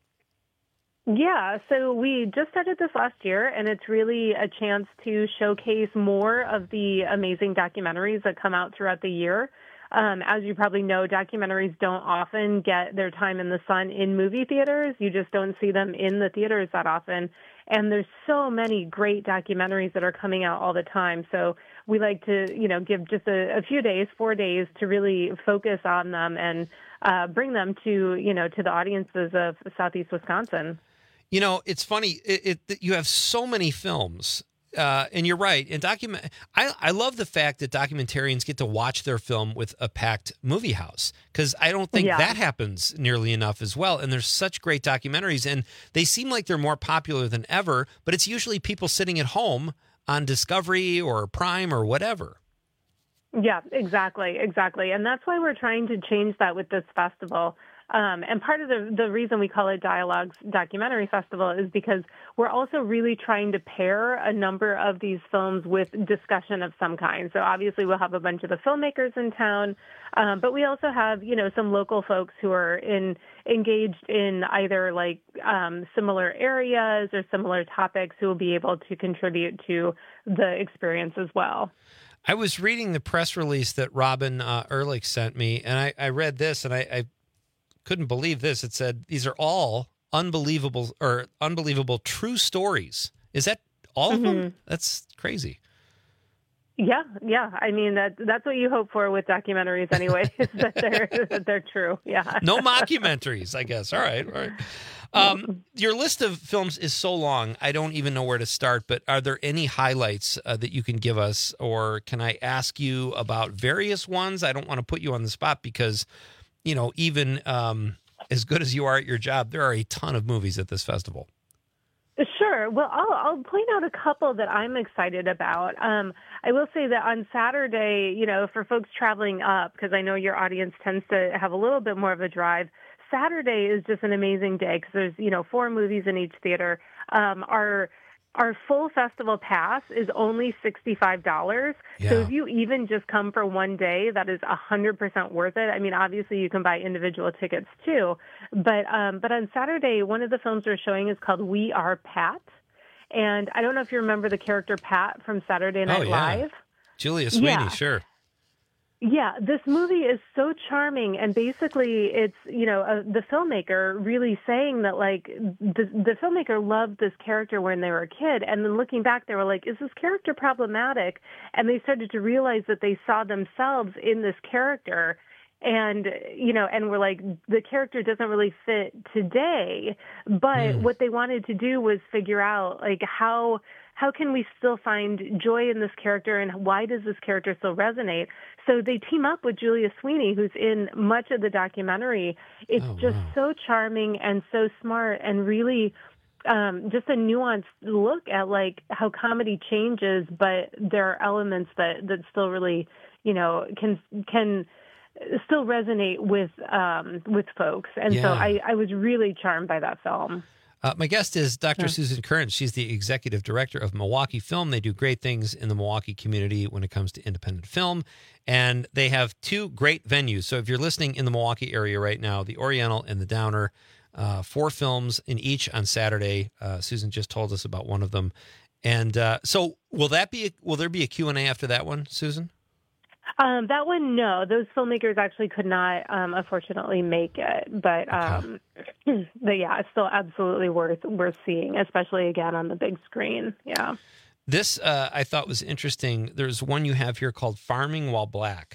Yeah, so we just started this last year, and it's really a chance to showcase more of the amazing documentaries that come out throughout the year. As you probably know, documentaries don't often get their time in the sun in movie theaters. You just don't see them in the theaters that often. And there's so many great documentaries that are coming out all the time. So we like to, give just a few days, 4 days, to really focus on them and bring them to the audiences of Southeast Wisconsin. It's funny. You have so many films, and you're right. And I love the fact that documentarians get to watch their film with a packed movie house, because I don't think that happens nearly enough as well. And there's such great documentaries, and they seem like they're more popular than ever. But it's usually people sitting at home on Discovery or Prime or whatever. Yeah, exactly. And that's why we're trying to change that with this festival. And part of the reason we call it Dialogues Documentary Festival is because we're also really trying to pair a number of these films with discussion of some kind. So obviously we'll have a bunch of the filmmakers in town, but we also have, some local folks who are engaged in either similar areas or similar topics who will be able to contribute to the experience as well. I was reading the press release that Robin Ehrlich sent me, and I read this, and I couldn't believe this. It said these are all unbelievable true stories. Is that all of them? That's crazy. Yeah. I mean, that's what you hope for with documentaries anyway, is that they're true. Yeah. No mockumentaries, I guess. All right. Your list of films is so long, I don't even know where to start, but are there any highlights that you can give us, or can I ask you about various ones? I don't want to put you on the spot because, even as good as you are at your job, there are a ton of movies at this festival. Sure. Well, I'll point out a couple that I'm excited about. I will say that on Saturday, for folks traveling up, because I know your audience tends to have a little bit more of a drive, Saturday is just an amazing day because there's, 4 movies in each theater. Our full festival pass is only $65. Yeah. So if you even just come for one day, that is 100% worth it. I mean, obviously you can buy individual tickets too, but on Saturday, one of the films we're showing is called We Are Pat. And I don't know if you remember the character Pat from Saturday Night Live. Julia Sweeney, sure. Yeah, this movie is so charming, and basically it's, the filmmaker really saying that, like, the filmmaker loved this character when they were a kid, and then looking back, they were like, is this character problematic? And they started to realize that they saw themselves in this character, and, and we're like, the character doesn't really fit today, but what they wanted to do was figure out, like, how can we still find joy in this character, and why does this character still resonate? So they team up with Julia Sweeney, who's in much of the documentary. It's just so charming and so smart, and really just a nuanced look at, like, how comedy changes, but there are elements that still really, can still resonate with folks. And so I was really charmed by that film. My guest is Dr. Susan Curran. She's the executive director of Milwaukee Film. They do great things in the Milwaukee community when it comes to independent film. And they have 2 great venues. So if you're listening in the Milwaukee area right now, the Oriental and the Downer, 4 films in each on Saturday. Susan just told us about one of them. And so will there be a Q&A after that one, Susan? That one, no. Those filmmakers actually could not, unfortunately, make it. But yeah, it's still absolutely worth seeing, especially, again, on the big screen. Yeah. This, I thought, was interesting. There's one you have here called Farming While Black,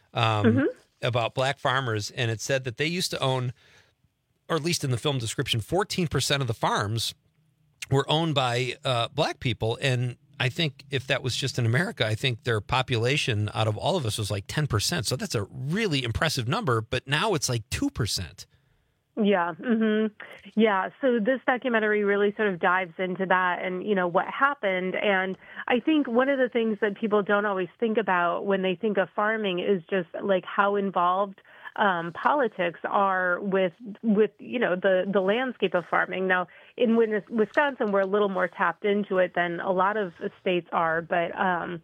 about black farmers. And it said that they used to own, or at least in the film description, 14% of the farms were owned by black people. And I think if that was just in America, I think their population out of all of us was like 10%. So that's a really impressive number, but now it's like 2%. Yeah. Yeah. So this documentary really sort of dives into that and, what happened. And I think one of the things that people don't always think about when they think of farming is just like how involved politics are with the landscape of farming. Now, in Wisconsin, we're a little more tapped into it than a lot of states are, but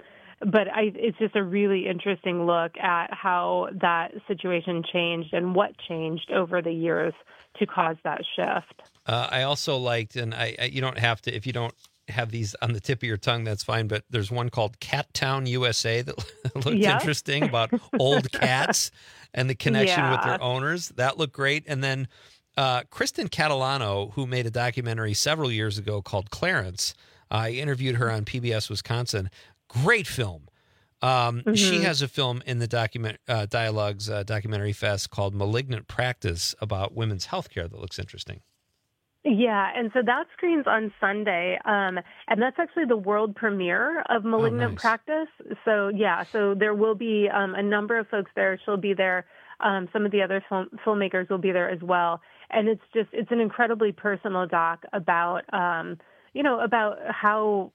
it's just a really interesting look at how that situation changed and what changed over the years to cause that shift. I also liked, and you don't have to, if you don't have these on the tip of your tongue, that's fine, but there's one called Cat Town USA that looked interesting about old cats and the connection with their owners. That looked great. And then Kristen Catalano, who made a documentary several years ago called Clarence, I interviewed her on PBS Wisconsin. Great film. She has a film in the Dialogues Documentary Fest called Malignant Practice about women's healthcare that looks interesting. Yeah, and so that screens on Sunday, and that's actually the world premiere of Malignant Practice. So, so there will be a number of folks there. She'll be there. Some of the other filmmakers will be there as well. And it's an incredibly personal doc about, about how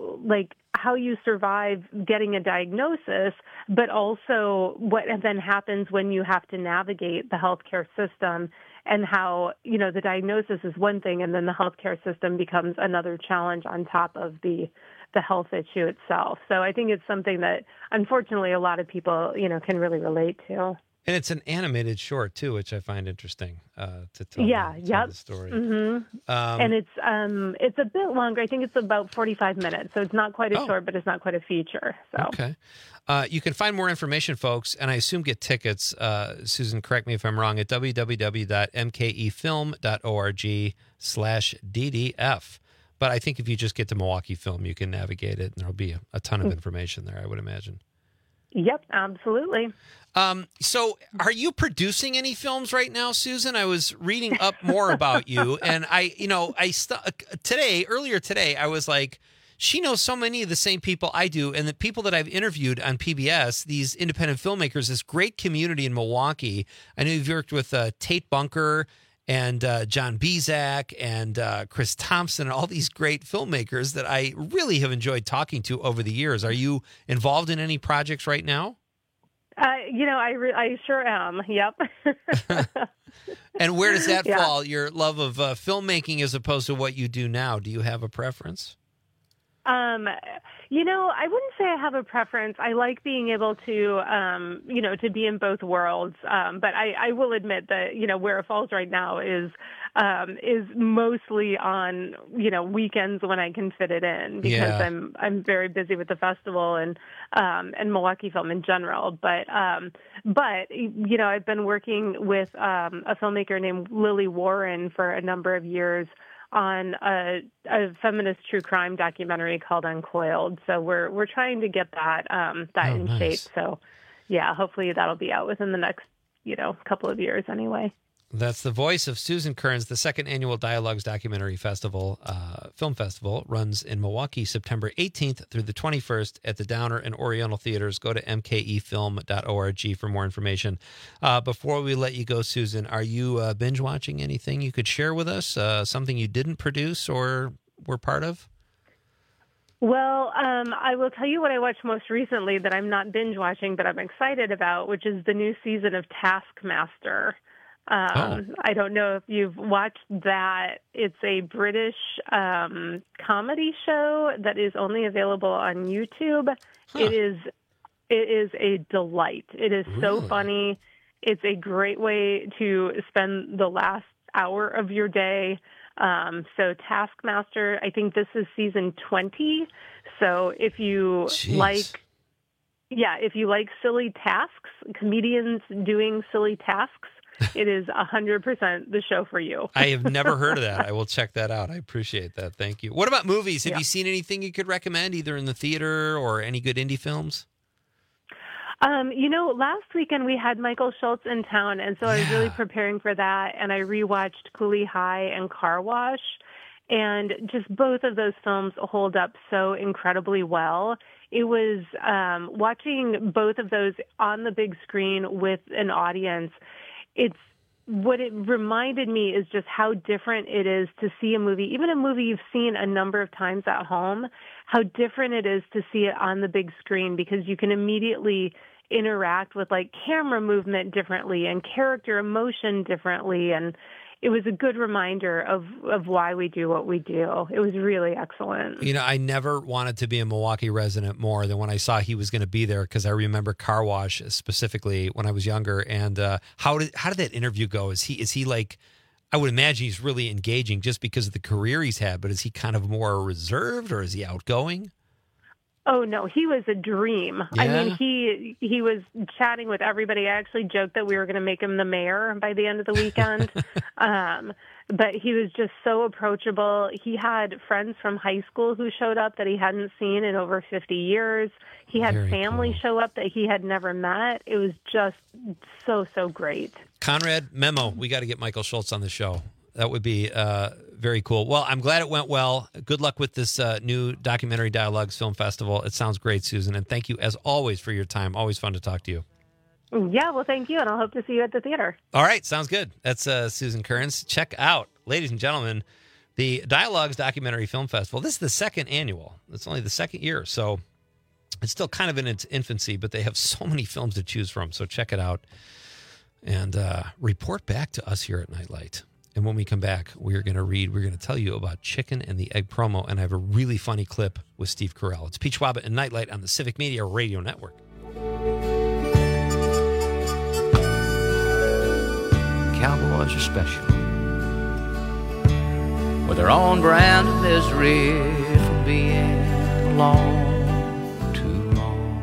you survive getting a diagnosis, but also what then happens when you have to navigate the healthcare system, and how, the diagnosis is one thing and then the healthcare system becomes another challenge on top of the health issue itself. So I think it's something that, unfortunately, a lot of people, can really relate to. And it's an animated short, too, which I find interesting to tell the story. And it's a bit longer. I think it's about 45 minutes. So it's not quite as short, but it's not quite a feature. So. Okay. You can find more information, folks, and I assume get tickets, Susan, correct me if I'm wrong, at www.mkefilm.org/DDF. But I think if you just get to Milwaukee Film, you can navigate it, and there'll be a ton of information there, I would imagine. Yep, absolutely. So are you producing any films right now, Susan? I was reading up more about you, and earlier today, I was like, she knows so many of the same people I do, and the people that I've interviewed on PBS, these independent filmmakers, this great community in Milwaukee. I know you've worked with Tate Bunker and John Bezak and Chris Thompson and all these great filmmakers that I really have enjoyed talking to over the years. Are you involved in any projects right now? I sure am. Yep. And where does that fall, your love of filmmaking as opposed to what you do now? Do you have a preference? I wouldn't say I have a preference. I like being able to, to be in both worlds. But I will admit that, where it falls right now is mostly on, weekends when I can fit it in, because I'm very busy with the festival and Milwaukee Film in general. But I've been working with a filmmaker named Lily Warren for a number of years on a feminist true crime documentary called Uncoiled. So we're trying to get that in shape. So hopefully that'll be out within the next, couple of years anyway. That's the voice of Susan Kearns. The second annual Dialogues Documentary Festival, Film Festival, runs in Milwaukee September 18th through the 21st at the Downer and Oriental Theaters. Go to mkefilm.org for more information. Before we let you go, Susan, are you binge watching anything you could share with us? Something you didn't produce or were part of? Well, I will tell you what I watched most recently that I'm not binge watching, but I'm excited about, which is the new season of Taskmaster. I don't know if you've watched that. It's a British comedy show that is only available on YouTube. It is a delight. It is so funny. It's a great way to spend the last hour of your day. So Taskmaster, I think this is season 20. So if you like silly tasks, comedians doing silly tasks, it is 100% the show for you. I have never heard of that. I will check that out. I appreciate that. Thank you. What about movies? Have you seen anything you could recommend, either in the theater or any good indie films? Last weekend we had Michael Schultz in town, and so I was really preparing for that, and I rewatched Cooley High and Car Wash, and just both of those films hold up so incredibly well. It was watching both of those on the big screen with an audience. What it reminded me is just how different it is to see a movie, even a movie you've seen a number of times at home, how different it is to see it on the big screen, because you can immediately interact with camera movement differently and character emotion differently. And it was a good reminder of why we do what we do. It was really excellent. I never wanted to be a Milwaukee resident more than when I saw he was going to be there, because I remember Car Wash specifically when I was younger. And how did that interview go? Is he like, I would imagine he's really engaging just because of the career he's had, but is he kind of more reserved, or is he outgoing? Oh, no, he was a dream. Yeah. I mean, he was chatting with everybody. I actually joked that we were going to make him the mayor by the end of the weekend. But he was just so approachable. He had friends from high school who showed up that he hadn't seen in over 50 years. He had family show up that he had never met. It was just so great. Conrad, memo, we got to get Michael Schultz on the show. That would be very cool. Well, I'm glad it went well. Good luck with this new Documentary Dialogues Film Festival. It sounds great, Susan. And thank you, as always, for your time. Always fun to talk to you. Yeah, well, thank you. And I'll hope to see you at the theater. All right. Sounds good. That's Susan Kearns. Check out, ladies and gentlemen, the Dialogues Documentary Film Festival. This is the second annual. It's only the second year. So it's still kind of in its infancy, but they have so many films to choose from. So check it out and report back to us here at Nightlight. And when we come back, we're going to tell you about Chicken and the Egg promo. And I have a really funny clip with Steve Carell. It's Pete Schwaba and Nightlight on the Civic Media Radio Network. Cowboys are special, with their own brand of misery from being alone too long.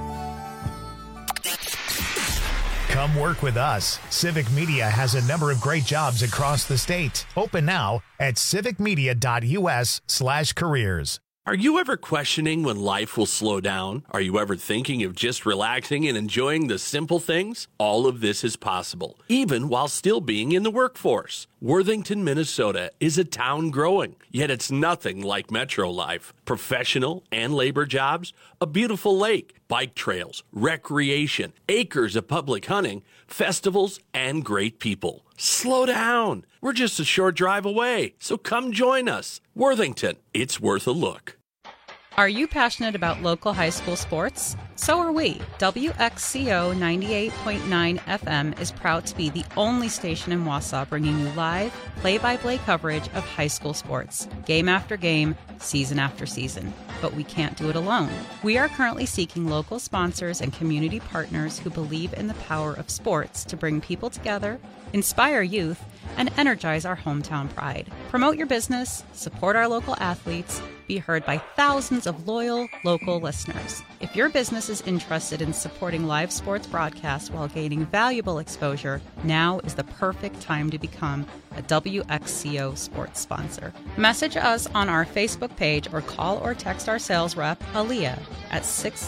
Come work with us. Civic Media has a number of great jobs across the state. Open now at civicmedia.us/careers. Are you ever questioning when life will slow down? Are you ever thinking of just relaxing and enjoying the simple things? All of this is possible, even while still being in the workforce. Worthington, Minnesota is a town growing, yet it's nothing like metro life. Professional and labor jobs, a beautiful lake, bike trails, recreation, acres of public hunting, festivals, and great people. Slow down. We're just a short drive away, so come join us. Worthington, it's worth a look. Are you passionate about local high school sports? So are we. WXCO 98.9 FM is proud to be the only station in Wausau bringing you live, play-by-play coverage of high school sports, game after game, season after season. But we can't do it alone. We are currently seeking local sponsors and community partners who believe in the power of sports to bring people together, inspire youth, and energize our hometown pride. Promote your business, support our local athletes, be heard by thousands of loyal local listeners. If your business is interested in supporting live sports broadcasts while gaining valuable exposure, now is the perfect time to become a WXCO sports sponsor. Message us on our Facebook page or call or text our sales rep, Aaliyah, at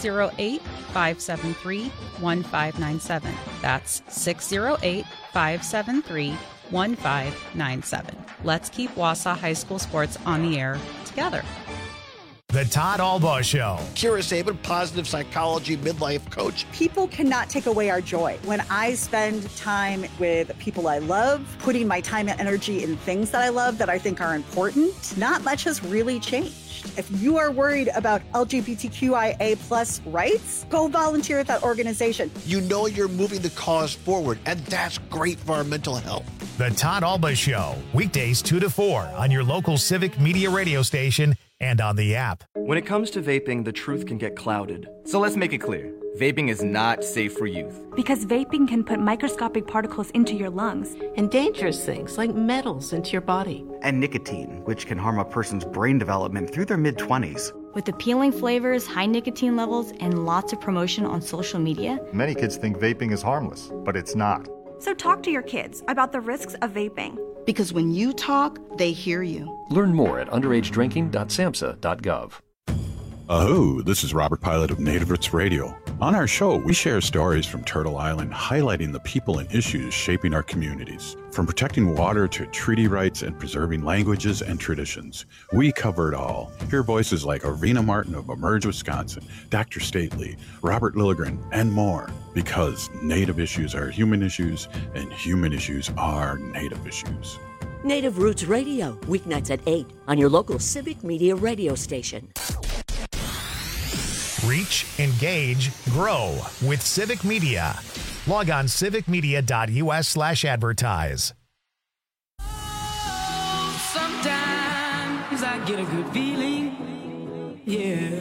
608-573-1597. That's 608-573-1597. Let's keep Wausau High School sports on the air together. The Todd Albaugh Show. Kira Sabin, positive psychology midlife coach. People cannot take away our joy. When I spend time with people I love, putting my time and energy in things that I love that I think are important, not much has really changed. If you are worried about LGBTQIA plus rights, go volunteer at that organization. You know you're moving the cause forward, and that's great for our mental health. The Todd Albaugh Show, weekdays 2 to 4 on your local Civic Media radio station and on the app. When it comes to vaping, the truth can get clouded. So let's make it clear. Vaping is not safe for youth. Because vaping can put microscopic particles into your lungs. And dangerous things like metals into your body. And nicotine, which can harm a person's brain development through their mid-20s. With appealing flavors, high nicotine levels, and lots of promotion on social media, many kids think vaping is harmless, but it's not. So talk to your kids about the risks of vaping. Because when you talk, they hear you. Learn more at underagedrinking.samhsa.gov. Aho, this is Robert Pilot of Native Roots Radio. On our show, we share stories from Turtle Island highlighting the people and issues shaping our communities. From protecting water to treaty rights and preserving languages and traditions, we cover it all. Hear voices like Arena Martin of Emerge, Wisconsin, Dr. Stately, Robert Lilligren, and more. Because Native issues are human issues, and human issues are Native issues. Native Roots Radio, weeknights at 8 on your local Civic Media radio station. Reach, engage, grow with Civic Media. Log on civicmedia.us/advertise. Sometimes I get a good feeling, yeah.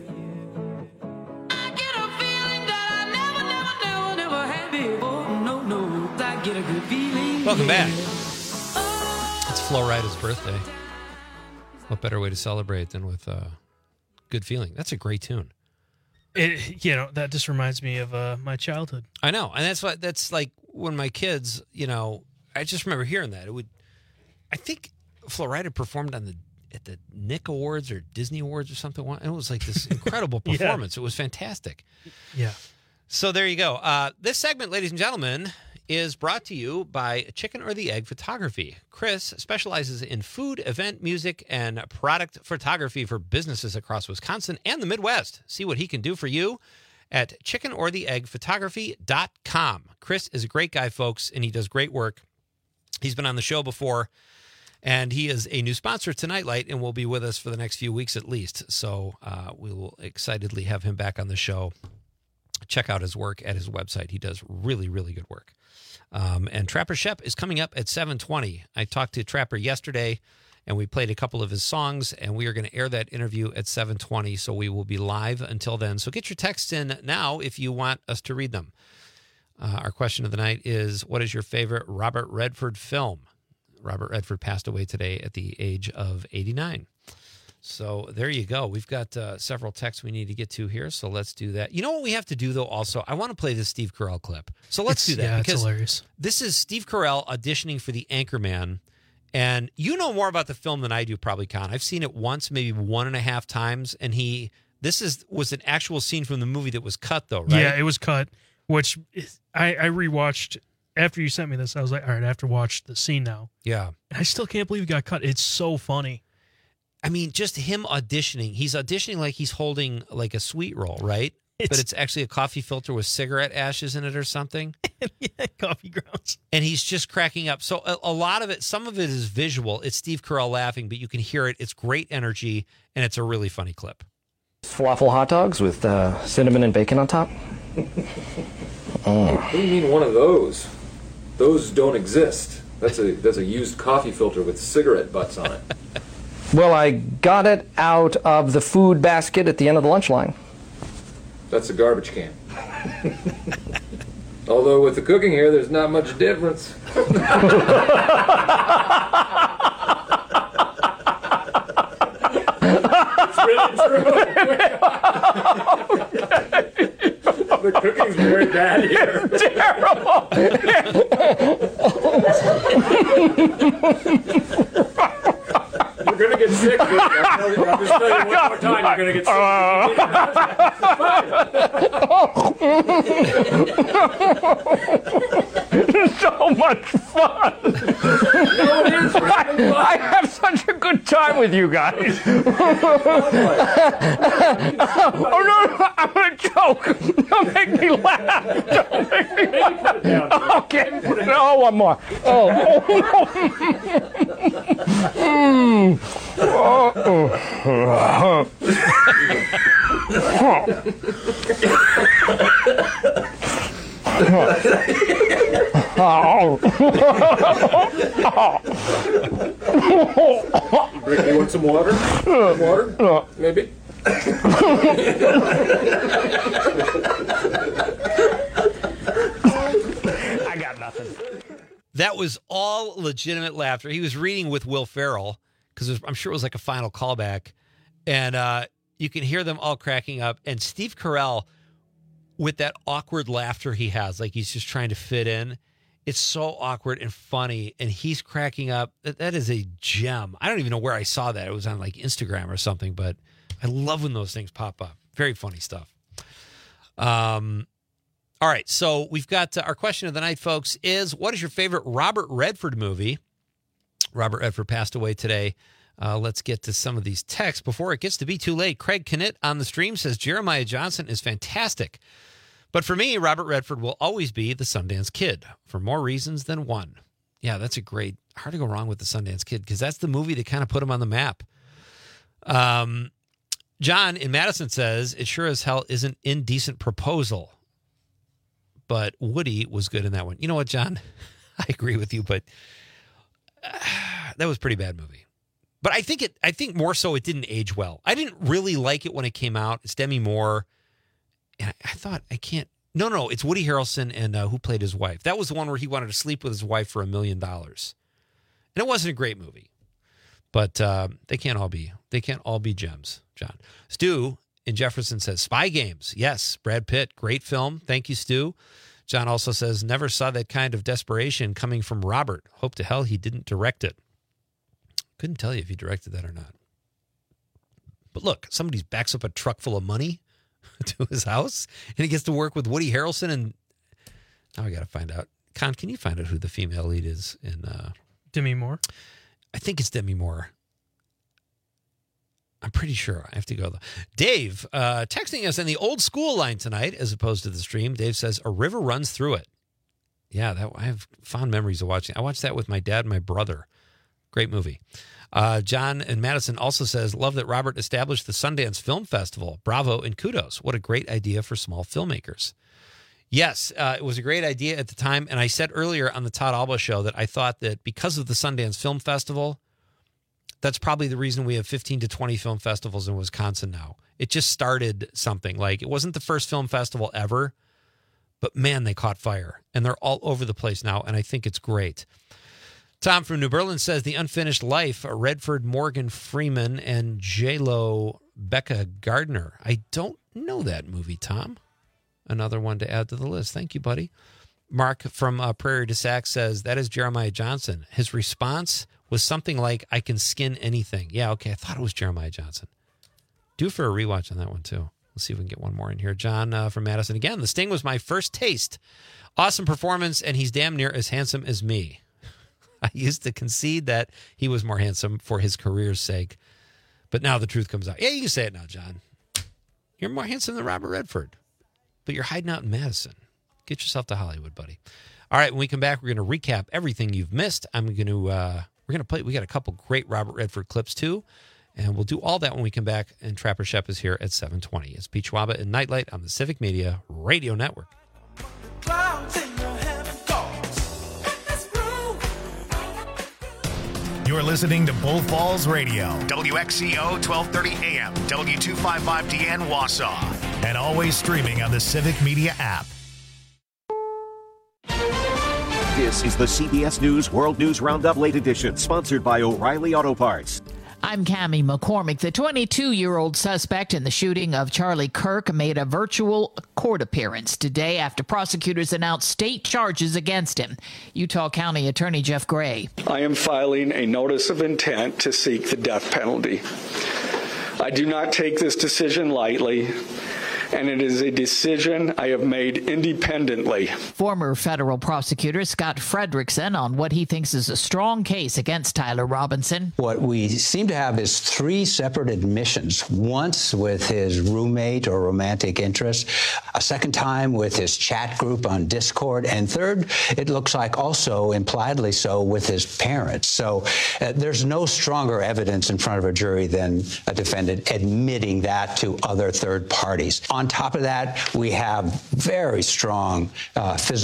I get a feeling that I never had before. No, I get a good feeling. Welcome back. It's Flo Rida's birthday. What better way to celebrate than with a good feeling? That's a great tune. That just reminds me of my childhood. I know, and that's like when my kids, I just remember hearing that. I think Flo Rida performed at the Nick Awards or Disney Awards or something, and it was like this incredible performance. Yeah. It was fantastic. Yeah. So there you go. This segment, ladies and gentlemen, is brought to you by Chicken or the Egg Photography. Chris specializes in food, event, music, and product photography for businesses across Wisconsin and the Midwest. See what he can do for you at chickenortheeggphotography.com. Chris is a great guy, folks, and he does great work. He's been on the show before, and he is a new sponsor to Nightlight and will be with us for the next few weeks at least. So we will excitedly have him back on the show. Check out his work at his website. He does really, really good work. And Trapper Shep is coming up at 7:20. I talked to Trapper yesterday, and we played a couple of his songs, and we are going to air that interview at 7:20, so we will be live until then. So get your texts in now if you want us to read them. Our question of the night is, what is your favorite Robert Redford film? Robert Redford passed away today at the age of 89. So there you go. We've got several texts we need to get to here, so let's do that. You know what we have to do, though, also? I want to play this Steve Carell clip. So let's do that. Yeah, because it's hilarious. This is Steve Carell auditioning for the Anchorman, And you know more about the film than I do, probably, Con. I've seen it once, maybe 1.5 times, and this was an actual scene from the movie that was cut, though, right? Yeah, it was cut, which I rewatched. After you sent me this, I was like, all right, I have to watch the scene now. Yeah. And I still can't believe it got cut. It's so funny. I mean, just him auditioning. He's auditioning like he's holding like a sweet roll, right? But it's actually a coffee filter with cigarette ashes in it or something. Yeah, coffee grounds. And he's just cracking up. So a lot of it, some of it is visual. It's Steve Carell laughing, but you can hear it. It's great energy, and it's a really funny clip. Falafel hot dogs with cinnamon and bacon on top. What do you mean one of those? Those don't exist. That's a used coffee filter with cigarette butts on it. Well, I got it out of the food basket at the end of the lunch line. That's a garbage can. Although with the cooking here, there's not much difference. It's really true. The cooking's very bad here. Terrible. You're going to get sick. I'm just telling you one more time, you're going to get It's so much fun. No, it is. I have such a good time with you guys. Oh, no, I'm going to choke. Don't make me laugh. Don't make me laugh. Okay. No, one more. Oh. Rick, you want some water? Water? Maybe? I got nothing. That was all legitimate laughter. He was reading with Will Ferrell, because I'm sure it was like a final callback. And you can hear them all cracking up. And Steve Carell, with that awkward laughter he has, like he's just trying to fit in. It's so awkward and funny, and he's cracking up. That is a gem. I don't even know where I saw that. It was on like Instagram or something, but I love when those things pop up. Very funny stuff. All right, so we've got our question of the night, folks, is what is your favorite Robert Redford movie? Robert Redford passed away today. Let's get to some of these texts before it gets to be too late. Craig Knitt on the stream says Jeremiah Johnson is fantastic. But for me, Robert Redford will always be the Sundance Kid for more reasons than one. Yeah, that's a great, hard to go wrong with the Sundance Kid because that's the movie that kind of put him on the map. John in Madison says it sure as hell isn't Indecent Proposal, but Woody was good in that one. You know what, John? I agree with you, but that was a pretty bad movie. But I think more so it didn't age well. I didn't really like it when it came out. It's Demi Moore. And I thought, No, it's Woody Harrelson and who played his wife. That was the one where he wanted to sleep with his wife for $1 million. And it wasn't a great movie. But they can't all be gems, John. Stu in Jefferson says, Spy Games. Yes, Brad Pitt, great film. Thank you, Stu. John also says, never saw that kind of desperation coming from Robert. Hope to hell he didn't direct it. Couldn't tell you if he directed that or not. But look, somebody backs up a truck full of money to his house, and he gets to work with Woody Harrelson, and now I got to find out. Con, can you find out who the female lead is in Demi Moore? I think it's Demi Moore. I'm pretty sure. I have to go, though. Dave, texting us on the old school line tonight, as opposed to the stream. Dave says, a river runs through it. Yeah, I have fond memories of watching. I watched that with my dad and my brother. Great movie. John and Madison also says, love that Robert established the Sundance Film Festival. Bravo and kudos. What a great idea for small filmmakers. Yes, it was a great idea at the time. And I said earlier on the Todd Alba show that I thought that because of the Sundance Film Festival, that's probably the reason we have 15 to 20 film festivals in Wisconsin now. It just started something. Like, it wasn't the first film festival ever, but man, they caught fire. And they're all over the place now, and I think it's great. Tom from New Berlin says The Unfinished Life, Redford, Morgan Freeman, and J-Lo Becca Gardner. I don't know that movie, Tom. Another one to add to the list. Thank you, buddy. Mark from Prairie du Sac says, that is Jeremiah Johnson. His response was something like, I can skin anything. Yeah, okay, I thought it was Jeremiah Johnson. Due for a rewatch on that one, too. Let's see if we can get one more in here. John from Madison. Again, The Sting was my first taste. Awesome performance, and he's damn near as handsome as me. I used to concede that he was more handsome for his career's sake, but now the truth comes out. Yeah, you can say it now, John. You're more handsome than Robert Redford, but you're hiding out in Madison. Get yourself to Hollywood, buddy. All right, when we come back, we're going to recap everything you've missed. We're going to play. We got a couple great Robert Redford clips too, and we'll do all that when we come back. And Trapper Shep is here at 7:20. It's Pete Schwaba and Nightlight on the Civic Media Radio Network. You're listening to Bull Falls Radio, WXCO 1230 AM, W255DN Wausau, and always streaming on the Civic Media app. This is the CBS News World News Roundup Late Edition, sponsored by O'Reilly Auto Parts. I'm Cammie McCormick. The 22-year-old suspect in the shooting of Charlie Kirk made a virtual court appearance today after prosecutors announced state charges against him. Utah County Attorney Jeff Gray. I am filing a notice of intent to seek the death penalty. I do not take this decision lightly, and it is a decision I have made independently. Former federal prosecutor Scott Fredrickson on what he thinks is a strong case against Tyler Robinson. What we seem to have is three separate admissions, once with his roommate or romantic interest, a second time with his chat group on Discord, and third, it looks like also impliedly so with his parents. So there's no stronger evidence in front of a jury than a defendant admitting that to other third parties. On top of that, we have very strong physical